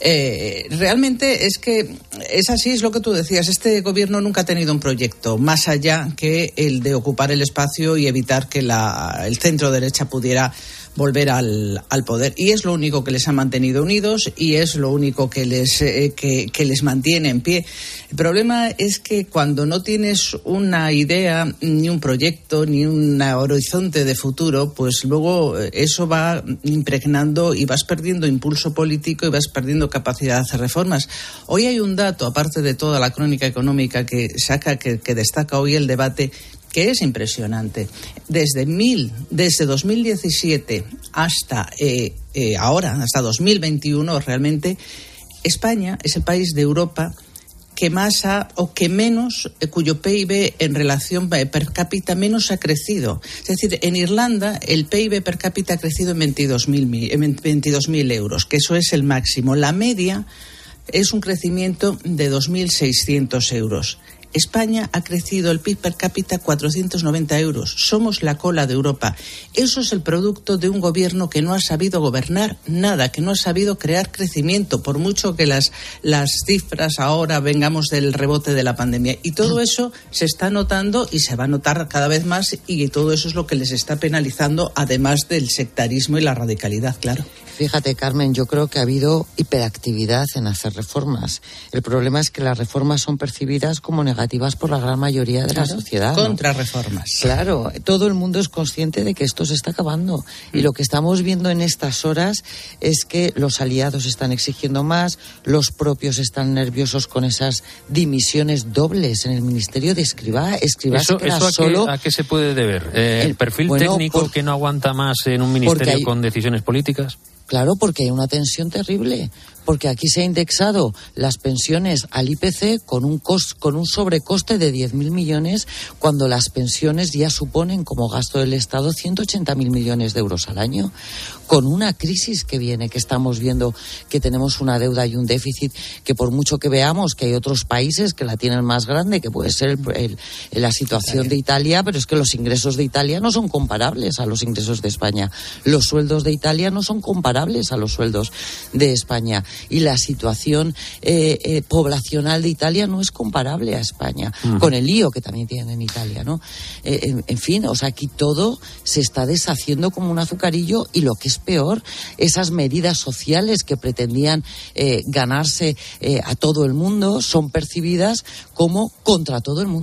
Eh, realmente es que es así, es lo que tú decías, este gobierno nunca ha tenido un proyecto más allá que el de ocupar el espacio y evitar que la, el centro derecha pudiera volver al, al poder, y es lo único que les ha mantenido unidos y es lo único que les eh, que, que les mantiene en pie. El problema es que cuando no tienes una idea, ni un proyecto, ni un horizonte de futuro, pues luego eso va impregnando y vas perdiendo impulso político y vas perdiendo capacidad de hacer reformas. Hoy hay un dato, aparte de toda la crónica económica que saca, que, que destaca hoy el debate, que es impresionante. Desde mil, desde dos mil diecisiete hasta eh, eh, ahora, hasta dos mil veintiuno, realmente España es el país de Europa que más ha, o que menos, eh, cuyo P I B en relación eh, per cápita menos ha crecido. Es decir, en Irlanda el P I B per cápita ha crecido en veintidós mil euros, que eso es el máximo. La media es un crecimiento de dos mil seiscientos euros. España ha crecido el P I B per cápita cuatrocientos noventa euros. Somos la cola de Europa. Eso es el producto de un gobierno que no ha sabido gobernar nada, que no ha sabido crear crecimiento, por mucho que las, las cifras ahora vengamos del rebote de la pandemia. Y todo eso se está notando y se va a notar cada vez más, y todo eso es lo que les está penalizando, además del sectarismo y la radicalidad, claro. Fíjate, Carmen, yo creo que ha habido hiperactividad en hacer reformas. El problema es que las reformas son percibidas como negativas por la gran mayoría de claro, la sociedad, ¿no? Contrarreformas. Claro, todo el mundo es consciente de que esto se está acabando. Mm. Y lo que estamos viendo en estas horas es que los aliados están exigiendo más, los propios están nerviosos con esas dimisiones dobles en el Ministerio de Escribá. Escribá ¿Eso, se queda eso a, solo... qué, a qué se puede deber? Eh, ¿El perfil bueno, técnico por... que no aguanta más en un ministerio hay... con decisiones políticas? Claro, porque hay una tensión terrible, porque aquí se ha indexado las pensiones al I P C con un cost, con un sobrecoste de diez mil millones, cuando las pensiones ya suponen como gasto del Estado ciento ochenta mil millones de euros al año, con una crisis que viene, que estamos viendo que tenemos una deuda y un déficit, que por mucho que veamos que hay otros países que la tienen más grande, que puede ser el, el, la situación de Italia, pero es que los ingresos de Italia no son comparables a los ingresos de España, los sueldos de Italia no son comparables a los sueldos de España, y la situación eh, eh, poblacional de Italia no es comparable a España, uh-huh. con el lío que también tienen en Italia, ¿no? Eh, en, en fin, o sea, aquí todo se está deshaciendo como un azucarillo, y lo que es peor, esas medidas sociales que pretendían eh, ganarse eh, a todo el mundo son percibidas como contra todo el mundo.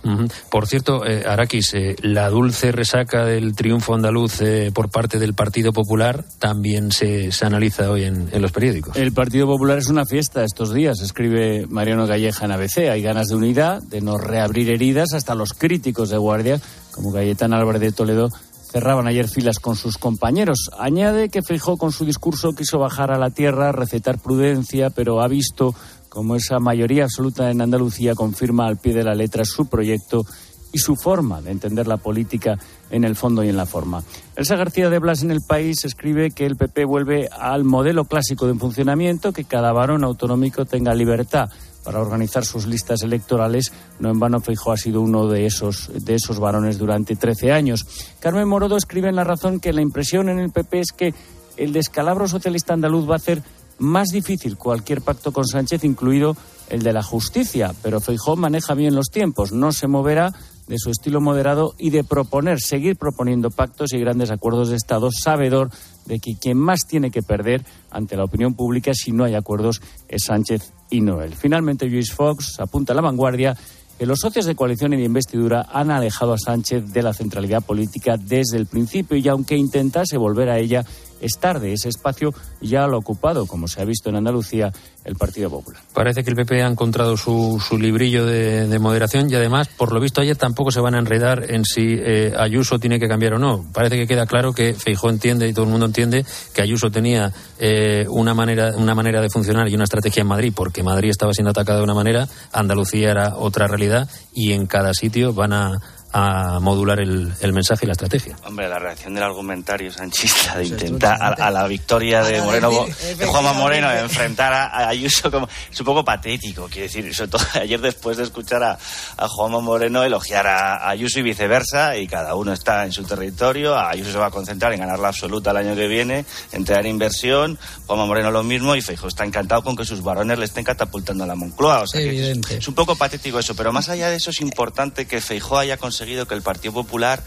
Uh-huh. Por cierto, eh, Arakis, eh, la dulce resaca del triunfo andaluz eh, por parte del Partido Popular también se, se analiza hoy en, en los periódicos. El Partido Popular es una fiesta estos días, escribe Mariano Galleja en A B C. Hay ganas de unidad, de no reabrir heridas. Hasta los críticos de Guardia, como Cayetana Álvarez de Toledo, cerraban ayer filas con sus compañeros. Añade que Feijóo con su discurso quiso bajar a la tierra, recetar prudencia, pero ha visto como esa mayoría absoluta en Andalucía confirma al pie de la letra su proyecto y su forma de entender la política en el fondo y en la forma. Elsa García de Blas en El País escribe que el P P vuelve al modelo clásico de funcionamiento, que cada varón autonómico tenga libertad para organizar sus listas electorales. No en vano Feijóo ha sido uno de esos, de esos varones durante trece años. Carmen Morodo escribe en La Razón que la impresión en el P P es que el descalabro socialista andaluz va a hacer más difícil cualquier pacto con Sánchez, incluido el de la justicia, pero Feijóo maneja bien los tiempos, no se moverá de su estilo moderado y de proponer, seguir proponiendo pactos y grandes acuerdos de Estado, sabedor de que quien más tiene que perder ante la opinión pública si no hay acuerdos es Sánchez y no él. Finalmente, Lluís Fox apunta a La Vanguardia que los socios de coalición y de investidura han alejado a Sánchez de la centralidad política desde el principio y aunque intentase volver a ella, es tarde. Ese espacio ya lo ha ocupado, como se ha visto en Andalucía, el Partido Popular. Parece que el P P ha encontrado su, su librillo de, de moderación y además, por lo visto ayer, tampoco se van a enredar en si eh, Ayuso tiene que cambiar o no. Parece que queda claro que Feijóo entiende y todo el mundo entiende que Ayuso tenía eh, una manera una manera de funcionar y una estrategia en Madrid, porque Madrid estaba siendo atacada de una manera, Andalucía era otra realidad y en cada sitio van a a modular el, el mensaje y la estrategia. Hombre, la reacción del argumentario sanchista de intentar a, a la victoria de Moreno, de Juanma Moreno, de enfrentar a, a Ayuso, como, es un poco patético, quiero decir, sobre todo ayer después de escuchar a, a Juanma Moreno elogiar a, a Ayuso y viceversa, y cada uno está en su territorio. A Ayuso se va a concentrar en ganar la absoluta el año que viene, en traer inversión, Juanma Moreno lo mismo, y Feijóo está encantado con que sus varones le estén catapultando a la Moncloa. O sea, que es, es un poco patético eso, pero más allá de eso es importante que Feijóo haya conseguido que el Partido Popular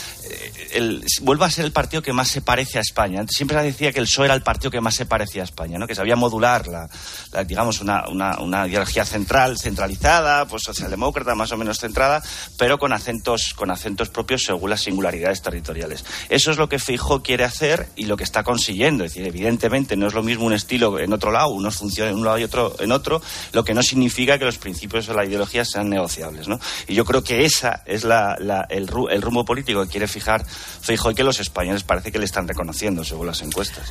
El, vuelva a ser el partido que más se parece a España. Antes siempre se decía que el P S O E era el partido que más se parecía a España, ¿no? Que sabía modular la, la digamos una, una, una ideología central, centralizada, pues socialdemócrata, más o menos centrada, pero con acentos, con acentos propios según las singularidades territoriales. Eso es lo que Feijóo quiere hacer y lo que está consiguiendo. Es decir, evidentemente no es lo mismo un estilo en otro lado, unos funcionan en un lado y otro en otro, lo que no significa que los principios o la ideología sean negociables, ¿no? Y yo creo que esa es la, la, el, el rumbo político que quiere fijar Feijóo y que los españoles parece que le están reconociendo según las encuestas.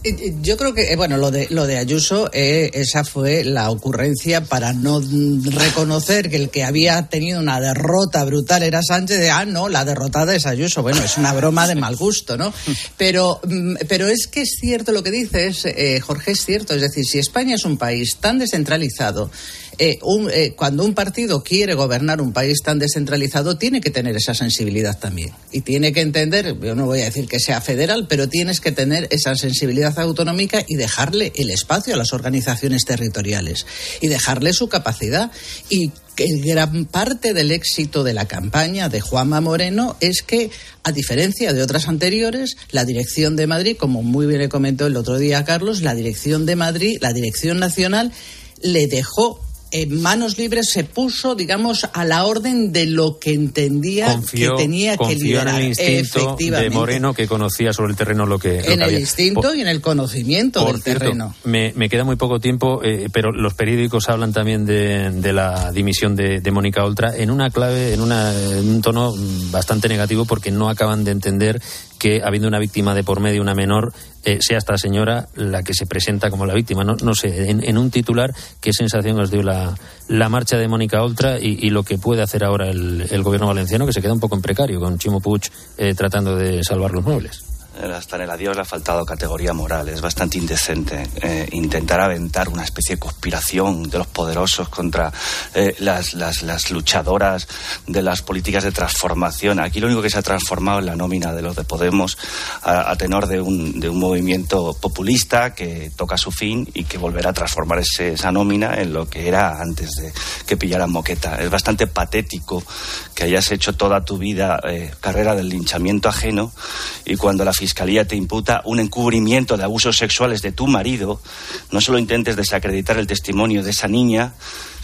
Yo creo que, bueno, lo de lo de Ayuso, eh, esa fue la ocurrencia para no reconocer que el que había tenido una derrota brutal era Sánchez, de, ah, no, la derrotada es Ayuso. Bueno, es una broma de mal gusto, ¿no? Pero, pero es que es cierto lo que dices, eh, Jorge, es cierto. Es decir, si España es un país tan descentralizado, eh, un, eh, cuando un partido quiere gobernar un país tan descentralizado, tiene que tener esa sensibilidad también. Y tiene que entender, yo no voy a decir que sea federal, pero tienes que tener esa sensibilidad autonómica y dejarle el espacio a las organizaciones territoriales y dejarle su capacidad. Y que gran parte del éxito de la campaña de Juanma Moreno es que, a diferencia de otras anteriores, la Dirección de Madrid, como muy bien le comentó el otro día Carlos, la Dirección de Madrid, la Dirección Nacional, le dejó en manos libres, se puso, digamos, a la orden de lo que entendía confió, que tenía que liderar. En el instinto de Moreno, que conocía sobre el terreno lo que, lo en que el había. instinto por, y en el conocimiento del cierto, terreno. Me, me queda muy poco tiempo, eh, pero los periódicos hablan también de, de la dimisión de, de Mónica Oltra en una clave, en, una, en un tono bastante negativo, porque no acaban de entender que, habiendo una víctima de por medio, una menor, eh, sea esta señora la que se presenta como la víctima. No, no sé, en, en un titular, ¿qué sensación os dio la, la marcha de Mónica Oltra y, y lo que puede hacer ahora el, el gobierno valenciano, que se queda un poco en precario, con Chimo Puig eh, tratando de salvar los muebles? Hasta en el adiós le ha faltado categoría moral. Es bastante indecente eh, intentar aventar una especie de conspiración de los poderosos contra eh, las, las, las luchadoras de las políticas de transformación. Aquí lo único que se ha transformado es la nómina de los de Podemos a, a tenor de un, de un movimiento populista que toca su fin y que volverá a transformar ese, esa nómina en lo que era antes de que pillaran moqueta. Es bastante patético que hayas hecho toda tu vida eh, carrera del linchamiento ajeno y cuando la Fiscalía te imputa un encubrimiento de abusos sexuales de tu marido, no solo intentes desacreditar el testimonio de esa niña,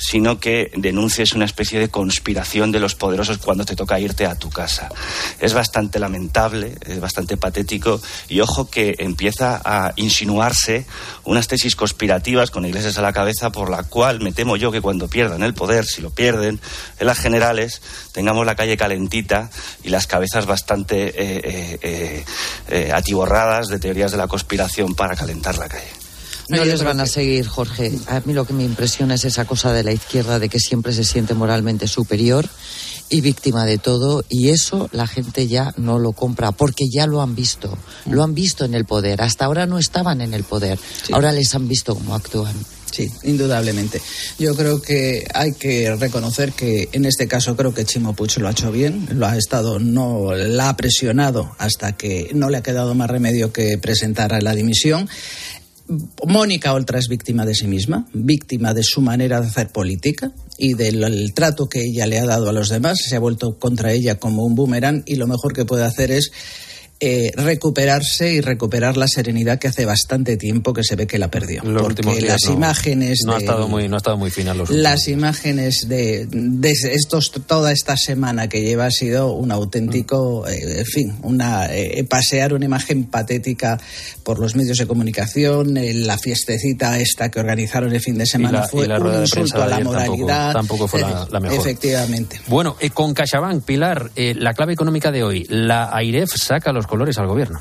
sino que denuncies una especie de conspiración de los poderosos cuando te toca irte a tu casa. Es bastante lamentable, es bastante patético, y ojo que empieza a insinuarse unas tesis conspirativas con Iglesias a la cabeza, por la cual me temo yo que cuando pierdan el poder, si lo pierden, en las generales, tengamos la calle calentita y las cabezas bastante eh, eh, eh, eh, atiborradas de teorías de la conspiración para calentar la calle. No les van a seguir, Jorge. A mí lo que me impresiona es esa cosa de la izquierda de que siempre se siente moralmente superior y víctima de todo, y eso la gente ya no lo compra, porque ya lo han visto, lo han visto en el poder. Hasta ahora no estaban en el poder, sí. Ahora les han visto cómo actúan. Sí, indudablemente. Yo creo que hay que reconocer que en este caso creo que Chimo Puig lo ha hecho bien, lo ha estado, no la ha presionado hasta que no le ha quedado más remedio que presentar la dimisión. Mónica Oltra es víctima de sí misma, víctima de su manera de hacer política y del el trato que ella le ha dado a los demás. Se ha vuelto contra ella como un boomerang, y lo mejor que puede hacer es Eh, recuperarse y recuperar la serenidad que hace bastante tiempo que se ve que la perdió. Los porque últimos días las no, imágenes no de, ha estado muy no ha estado muy fina los últimos. las imágenes de, de estos toda esta semana que lleva ha sido un auténtico, eh, en fin, una eh, pasear una imagen patética por los medios de comunicación. Eh, la fiestecita esta que organizaron el fin de semana la, fue un insulto a la moralidad. Tampoco, tampoco fue la, la mejor. Efectivamente. Bueno, eh, con CaixaBank, Pilar, eh, la clave económica de hoy, la AIREF saca los colores al gobierno.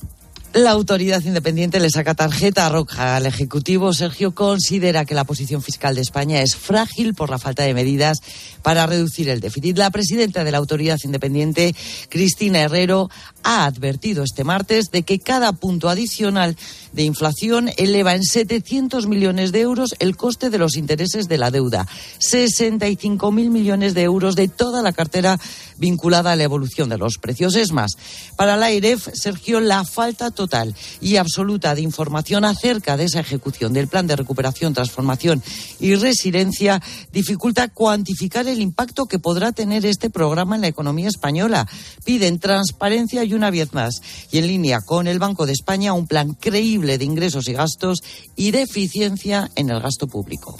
La autoridad independiente le saca tarjeta roja al Ejecutivo. Sergio considera que la posición fiscal de España es frágil por la falta de medidas para reducir el déficit. La presidenta de la autoridad independiente, Cristina Herrero, ha advertido este martes de que cada punto adicional de inflación eleva en setecientos millones de euros el coste de los intereses de la deuda. sesenta y cinco mil millones de euros de toda la cartera vinculada a la evolución de los precios. Es más, para la AIREF, Sergio, la falta total y absoluta de información acerca de esa ejecución del Plan de Recuperación, Transformación y Resiliencia dificulta cuantificar el impacto que podrá tener este programa en la economía española. Piden transparencia y, una vez más, y en línea con el Banco de España, un plan creíble de ingresos y gastos y de eficiencia en el gasto público.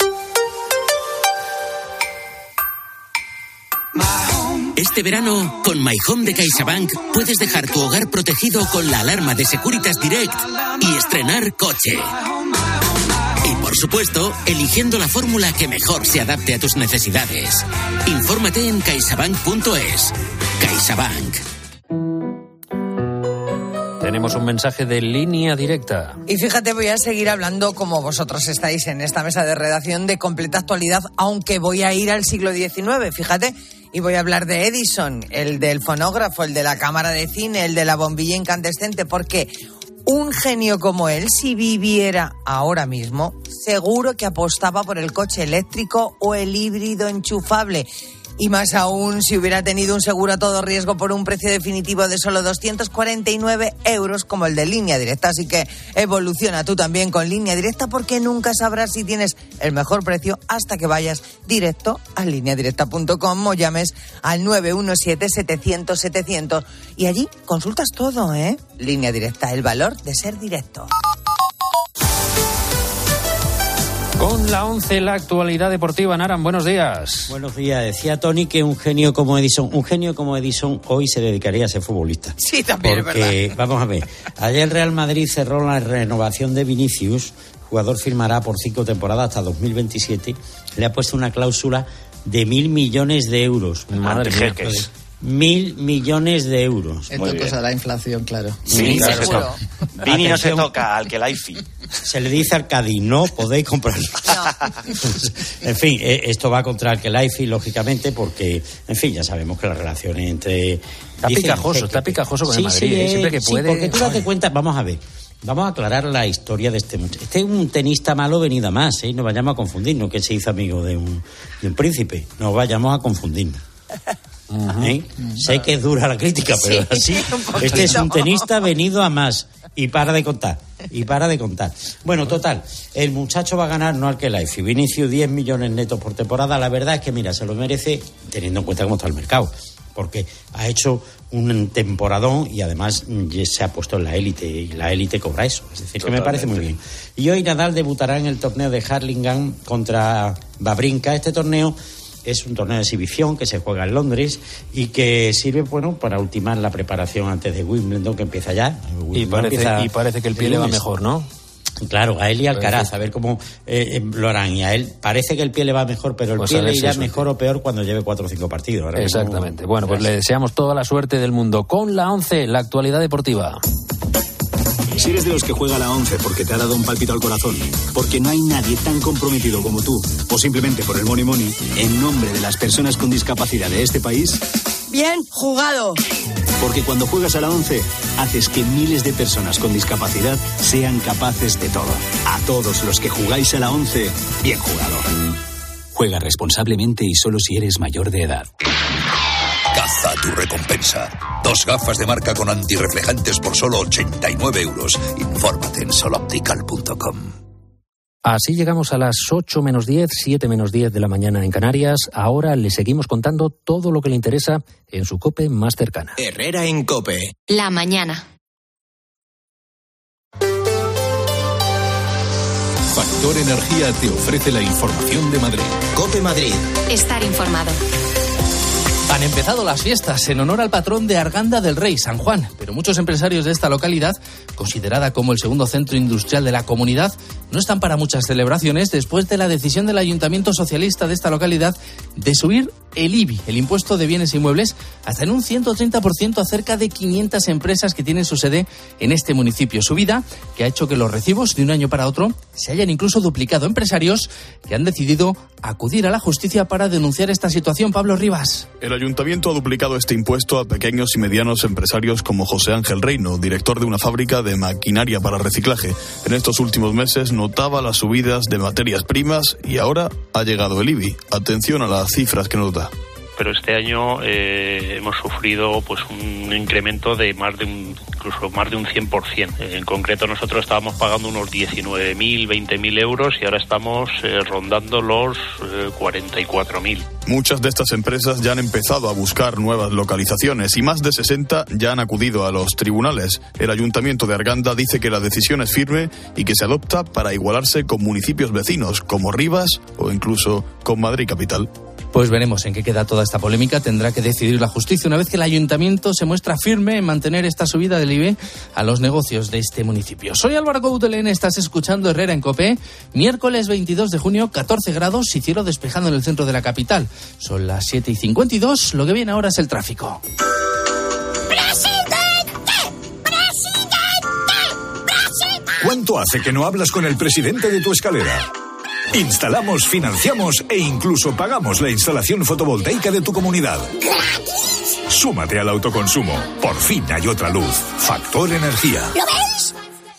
Este verano, con My Home de CaixaBank, puedes dejar tu hogar protegido con la alarma de Securitas Direct y estrenar coche. Y, por supuesto, eligiendo la fórmula que mejor se adapte a tus necesidades. Infórmate en caixabank punto es. CaixaBank. Tenemos un mensaje de Línea Directa. Y fíjate, voy a seguir hablando, como vosotros estáis en esta mesa de redacción, de completa actualidad, aunque voy a ir al siglo diecinueve, fíjate, y voy a hablar de Edison, el del fonógrafo, el de la cámara de cine, el de la bombilla incandescente, porque un genio como él, si viviera ahora mismo, seguro que apostaba por el coche eléctrico o el híbrido enchufable. Y más aún si hubiera tenido un seguro a todo riesgo por un precio definitivo de solo doscientos cuarenta y nueve euros como el de Línea Directa. Así que evoluciona tú también con Línea Directa, porque nunca sabrás si tienes el mejor precio hasta que vayas directo a línea directa punto com o llames al nueve uno siete, setecientos, setecientos y allí consultas todo, ¿eh? Línea Directa, el valor de ser directo. Con la once, la actualidad deportiva. Naran, buenos días. Buenos días. Decía Tony que un genio como Edison, un genio como Edison hoy se dedicaría a ser futbolista. Sí, también porque, es verdad. Vamos a ver, ayer el Real Madrid cerró la renovación de Vinicius. El jugador firmará por cinco temporadas hasta dos mil veintisiete. Le ha puesto una cláusula de mil millones de euros. Madre mía. Mil millones de euros. Esto es cosa de la inflación, claro. Sí, no claro. se toca. Vini no se toca, al que la I F I. Se le dice al Cádiz, no podéis comprarlo. No. En fin, esto va contra el que la I F I, lógicamente, porque, en fin, ya sabemos que las relaciones entre... Está picajoso, que, está picajoso con sí, el Madrid, sí, eh, siempre que sí, puede... porque tú date cuenta, vamos a ver, vamos a aclarar la historia de este muchacho. Este es un tenista malo venido a más, ¿eh? No vayamos a confundirnos, que se hizo amigo de un, de un príncipe. No vayamos a confundirnos. Uh-huh. ¿Eh? Uh-huh. Sé que es dura la crítica, pero sí, así este es un tenista venido a más y para de contar y para de contar. Bueno, total, el muchacho va a ganar no al que la I F I. Vinicius diez millones netos por temporada. La verdad es que mira, se lo merece teniendo en cuenta cómo está el mercado. porque ha hecho un temporadón y además se ha puesto en la élite, y la élite cobra eso. Es decir, Totalmente. que me parece muy bien. Y hoy Nadal debutará en el torneo de Hurlingham contra Wawrinka. Este torneo es un torneo de exhibición que se juega en Londres y que sirve, bueno, para ultimar la preparación antes de Wimbledon, que empieza ya. Y parece, empieza y parece que el pie le va mejor, ¿no? Claro, a él y Alcaraz, a ver cómo eh, lo harán. Y a él parece que el pie le va mejor, pero el pues pie le irá mejor o peor cuando lleve cuatro o cinco partidos. Ahora Exactamente. Bueno, pues le deseamos toda la suerte del mundo. Con la once, la actualidad deportiva. Si eres de los que juega la once porque te ha dado un pálpito al corazón, porque no hay nadie tan comprometido como tú, o simplemente por el money money, en nombre de las personas con discapacidad de este país... Bien jugado. Porque cuando juegas a la once, haces que miles de personas con discapacidad sean capaces de todo. A todos los que jugáis a la once, bien jugado. Juega responsablemente y solo si eres mayor de edad. Caza tu recompensa. Dos gafas de marca con antirreflejantes por solo ochenta y nueve euros. Infórmate en soloptical punto com. Así llegamos a las ocho menos diez, siete menos diez de la mañana en Canarias. Ahora le seguimos contando todo lo que le interesa en su COPE más cercana. Herrera en COPE. La mañana. Factor Energía te ofrece la información de Madrid. COPE Madrid. Estar informado. Han empezado las fiestas en honor al patrón de Arganda del Rey, San Juan, pero muchos empresarios de esta localidad, considerada como el segundo centro industrial de la comunidad, no están para muchas celebraciones después de la decisión del Ayuntamiento Socialista de esta localidad de subir el I B I, el impuesto de bienes inmuebles, hasta en un ciento treinta por ciento a cerca de quinientas empresas que tienen su sede en este municipio. Subida que ha hecho que los recibos de un año para otro se hayan incluso duplicado. Empresarios que han decidido acudir a la justicia para denunciar esta situación. Pablo Rivas. El Ayuntamiento ha duplicado este impuesto a pequeños y medianos empresarios como José Ángel Reino, director de una fábrica de maquinaria para reciclaje. En estos últimos meses notaba las subidas de materias primas y ahora ha llegado el I B I. Atención a las cifras que nos da. Pero este año eh, hemos sufrido pues un incremento de más de un, incluso más de un cien por ciento. En concreto nosotros estábamos pagando unos diecinueve mil, veinte mil euros y ahora estamos eh, rondando los eh, cuarenta y cuatro mil. Muchas de estas empresas ya han empezado a buscar nuevas localizaciones y más de sesenta ya han acudido a los tribunales. El Ayuntamiento de Arganda dice que la decisión es firme y que se adopta para igualarse con municipios vecinos como Rivas o incluso con Madrid capital. Pues veremos en qué queda toda esta polémica. Tendrá que decidir la justicia una vez que el ayuntamiento se muestra firme en mantener esta subida del I B I a los negocios de este municipio. Soy Álvaro Coutelén, estás escuchando Herrera en COPE. Miércoles veintidós de junio, catorce grados y cielo despejado en el centro de la capital. Son las siete y cincuenta y dos. Lo que viene ahora es el tráfico. ¡Presidente! ¡Presidente! ¡Presidente! ¿Cuánto hace que no hablas con el presidente de tu escalera? Instalamos, financiamos e incluso pagamos la instalación fotovoltaica de tu comunidad. ¡Gratis! Súmate al autoconsumo. Por fin hay otra luz. Factor Energía. ¿Lo ves?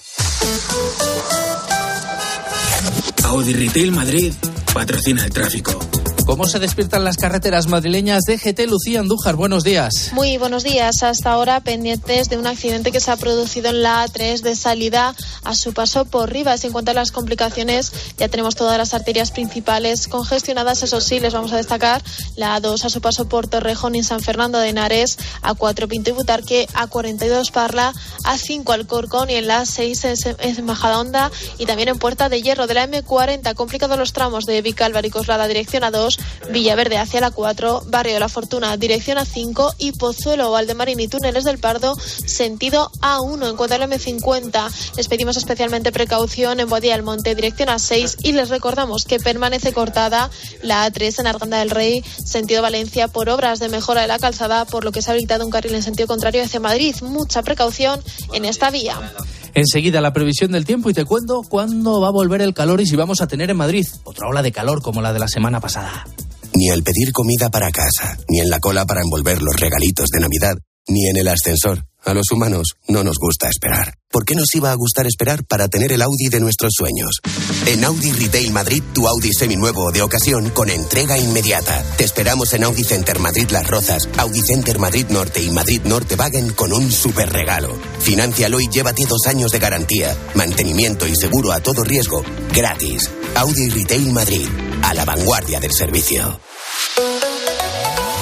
Audi Retail Madrid patrocina el tráfico. ¿Cómo se despiertan las carreteras madrileñas? D G T, Lucía Andújar, buenos días. Muy buenos días. Hasta ahora pendientes de un accidente que se ha producido en la A tres de salida a su paso por Rivas. En cuanto a las complicaciones, ya tenemos todas las arterias principales congestionadas. Eso sí, les vamos a destacar la A dos a su paso por Torrejón y San Fernando de Henares, A cuatro Pinto y Butarque, A cuarenta y dos Parla, A cinco Alcorcón y en la A seis en Majadahonda y también en Puerta de Hierro. De la M cuarenta, complicados los tramos de Vicálvaro y Coslada, dirección A dos, Villaverde hacia la cuatro, Barrio de la Fortuna, dirección A cinco y Pozuelo, Valdemarín y Túneles del Pardo, sentido A uno. En cuanto a la M cincuenta, les pedimos especialmente precaución en Boadilla del Monte, dirección A seis y les recordamos que permanece cortada la A tres en Arganda del Rey, sentido Valencia, por obras de mejora de la calzada, por lo que se ha habilitado un carril en sentido contrario hacia Madrid. Mucha precaución en esta vía. Enseguida la previsión del tiempo y te cuento cuándo va a volver el calor y si vamos a tener en Madrid otra ola de calor como la de la semana pasada. Ni al pedir comida para casa, ni en la cola para envolver los regalitos de Navidad, ni en el ascensor. A los humanos no nos gusta esperar. ¿Por qué nos iba a gustar esperar para tener el Audi de nuestros sueños? En Audi Retail Madrid, tu Audi seminuevo o de ocasión con entrega inmediata. Te esperamos en Audi Center Madrid Las Rozas, Audi Center Madrid Norte y Madrid Norte Wagen con un super regalo. Fináncialo y llévate dos años de garantía, mantenimiento y seguro a todo riesgo, gratis. Audi Retail Madrid, a la vanguardia del servicio.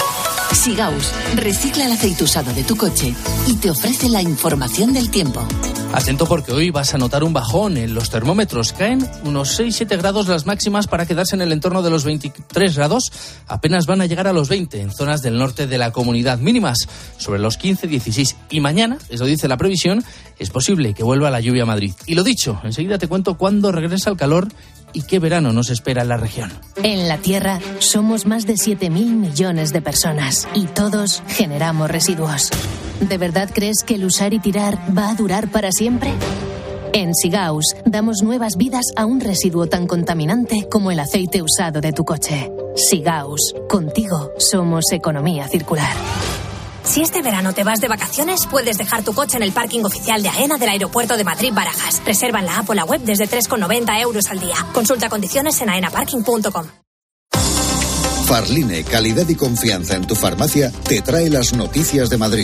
Sigaus recicla el aceite usado de tu coche y te ofrece la información del tiempo. Atento porque hoy vas a notar un bajón en los termómetros. Caen unos seis siete grados las máximas para quedarse en el entorno de los veintitrés grados. Apenas van a llegar a los veinte en zonas del norte de la comunidad. Mínimas sobre los quince dieciséis. Y mañana, eso dice la previsión, es posible que vuelva la lluvia a Madrid. Y lo dicho, enseguida te cuento cuándo regresa el calor y qué verano nos espera en la región. En la Tierra somos más de siete mil millones de personas y todos generamos residuos. ¿De verdad crees que el usar y tirar va a durar para siempre? En Sigaus damos nuevas vidas a un residuo tan contaminante como el aceite usado de tu coche. Sigaus, contigo somos economía circular. Si este verano te vas de vacaciones, puedes dejar tu coche en el parking oficial de AENA del aeropuerto de Madrid-Barajas. Reserva en la app o la web desde tres con noventa euros al día. Consulta condiciones en aena parking punto com. Farline, calidad y confianza en tu farmacia, te trae las noticias de Madrid.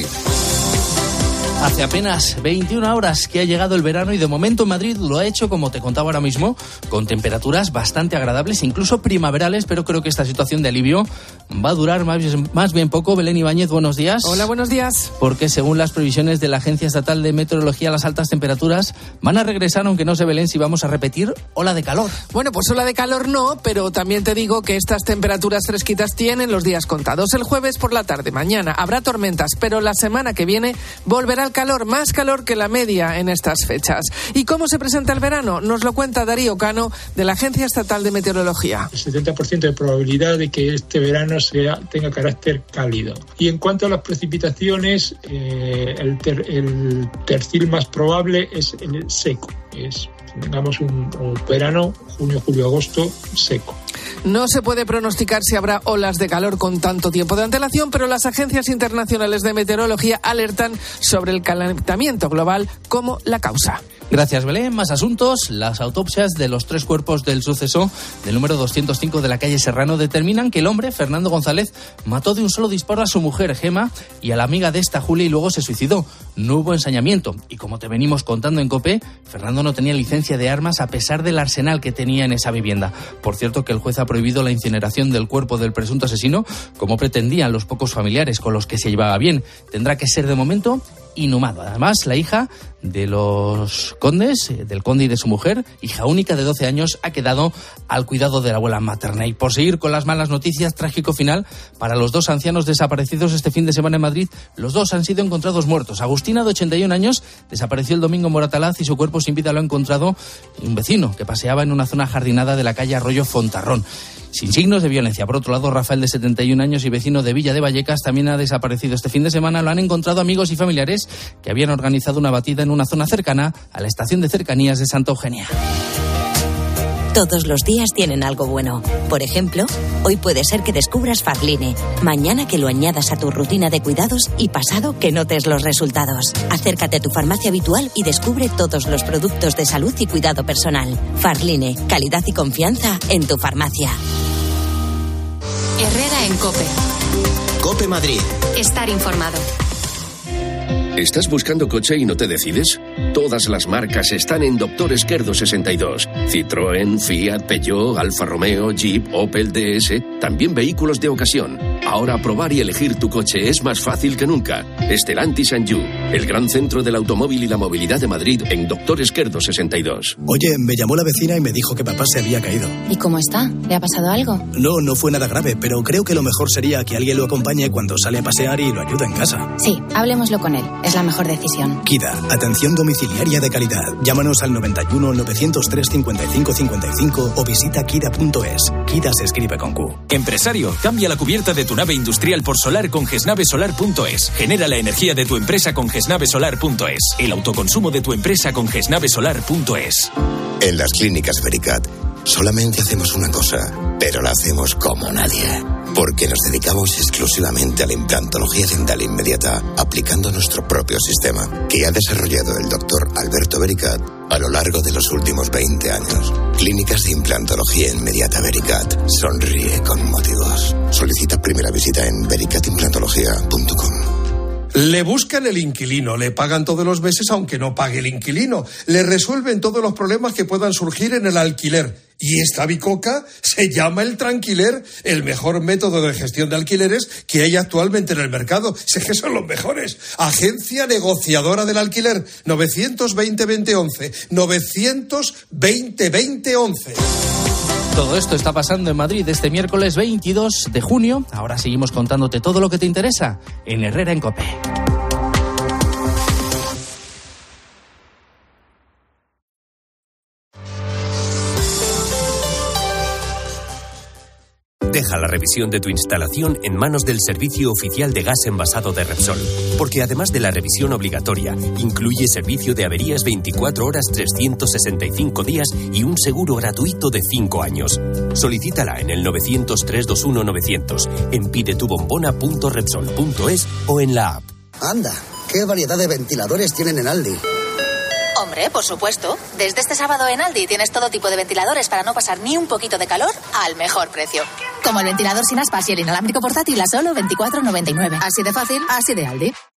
Hace apenas veintiuna horas que ha llegado el verano y de momento en Madrid lo ha hecho, como te contaba ahora mismo, con temperaturas bastante agradables, incluso primaverales, pero creo que esta situación de alivio va a durar más, más bien poco. Belén Ibáñez, buenos días. Hola, buenos días. Porque según las previsiones de la Agencia Estatal de Meteorología, las altas temperaturas van a regresar, aunque no sé, Belén, si vamos a repetir ola de calor. Bueno, pues ola de calor no, pero también te digo que estas temperaturas fresquitas tienen los días contados. El jueves por la tarde, mañana, habrá tormentas, pero la semana que viene volverá el calor, más calor que la media en estas fechas. ¿Y cómo se presenta el verano? Nos lo cuenta Darío Cano, de la Agencia Estatal de Meteorología. El setenta por ciento de probabilidad de que este verano sea, tenga carácter cálido. Y en cuanto a las precipitaciones, eh, el, ter, el tercil más probable es el seco. Es, tengamos un, un verano, junio, julio, agosto, seco. No se puede pronosticar si habrá olas de calor con tanto tiempo de antelación, pero las agencias internacionales de meteorología alertan sobre el calentamiento global como la causa. Gracias, Belén. Más asuntos. Las autopsias de los tres cuerpos del suceso del número doscientos cinco de la calle Serrano determinan que el hombre, Fernando González, mató de un solo disparo a su mujer, Gema, y a la amiga de esta, Julia, y luego se suicidó. No hubo ensañamiento. Y como te venimos contando en COPE, Fernando no tenía licencia de armas a pesar del arsenal que tenía en esa vivienda. Por cierto, que el juez ha prohibido la incineración del cuerpo del presunto asesino, como pretendían los pocos familiares con los que se llevaba bien. Tendrá que ser de momento inhumado. Además, la hija de los condes, del conde y de su mujer, hija única de doce años, ha quedado al cuidado de la abuela materna. Y por seguir con las malas noticias, trágico final para los dos ancianos desaparecidos este fin de semana en Madrid. Los dos han sido encontrados muertos. Agustina, de ochenta y un años, desapareció el domingo en Moratalaz y su cuerpo sin vida lo ha encontrado un vecino que paseaba en una zona jardinada de la calle Arroyo Fontarrón, sin signos de violencia. Por otro lado, Rafael, de setenta y un años y vecino de Villa de Vallecas, también ha desaparecido este fin de semana. Lo han encontrado amigos y familiares que habían organizado una batida en una zona cercana a la estación de cercanías de Santa Eugenia. Todos los días tienen algo bueno. Por ejemplo, hoy puede ser que descubras Farline, mañana que lo añadas a tu rutina de cuidados y pasado que notes los resultados. Acércate a tu farmacia habitual y descubre todos los productos de salud y cuidado personal. Farline, calidad y confianza en tu farmacia. Herrera en COPE. COPE Madrid. Estar informado. ¿Estás buscando coche y no te decides? Todas las marcas están en Doctor Esquerdo sesenta y dos. Citroën, Fiat, Peugeot, Alfa Romeo, Jeep, Opel, D S, también vehículos de ocasión. Ahora probar y elegir tu coche es más fácil que nunca. Stellantis and You, el gran centro del automóvil y la movilidad de Madrid en Doctor Esquerdo sesenta y dos. Oye, me llamó la vecina y me dijo que papá se había caído. ¿Y cómo está? ¿Le ha pasado algo? No, no fue nada grave, pero creo que lo mejor sería que alguien lo acompañe cuando sale a pasear y lo ayude en casa. Sí, hablemoslo con él. Es la mejor decisión. Kida, atención domiciliaria de calidad. Llámanos al noventa y uno, novecientos tres, cincuenta y cinco cincuenta y cinco o visita kida punto es. Kida se escribe con Q. Empresario, cambia la cubierta de tu nave industrial por solar con gesnave solar punto es. Genera la energía de tu empresa con gesnave solar punto es. El autoconsumo de tu empresa con gesnave solar punto es. En las clínicas Vericat solamente hacemos una cosa, pero la hacemos como nadie. Porque nos dedicamos exclusivamente a la implantología dental inmediata, aplicando nuestro propio sistema, que ha desarrollado el doctor Alberto Vericat a lo largo de los últimos veinte años. Clínicas de implantología inmediata Vericat. Sonríe con motivos. Solicita primera visita en vericat implantología punto com. Le buscan el inquilino, le pagan todos los meses aunque no pague el inquilino, le resuelven todos los problemas que puedan surgir en el alquiler Y esta bicoca se llama el Tranquiler, el mejor método de gestión de alquileres que hay actualmente en el mercado. Sé que son los mejores. Agencia negociadora del alquiler, novecientos veinte veinte once, novecientos veinte veinte once. Todo esto está pasando en Madrid este miércoles veintidós de junio. Ahora seguimos contándote todo lo que te interesa en Herrera en COPE. Deja la revisión de tu instalación en manos del Servicio Oficial de Gas Envasado de Repsol, porque además de la revisión obligatoria, incluye servicio de averías veinticuatro horas trescientos sesenta y cinco días y un seguro gratuito de cinco años. Solicítala en el novecientos tres veintiuno novecientos, en pidetubombona punto repsol punto es o en la app. Anda, qué variedad de ventiladores tienen en Aldi. Hombre, por supuesto. Desde este sábado en Aldi tienes todo tipo de ventiladores para no pasar ni un poquito de calor al mejor precio. Como el ventilador sin aspas y el inalámbrico portátil a solo veinticuatro noventa y nueve. Así de fácil, así de Aldi.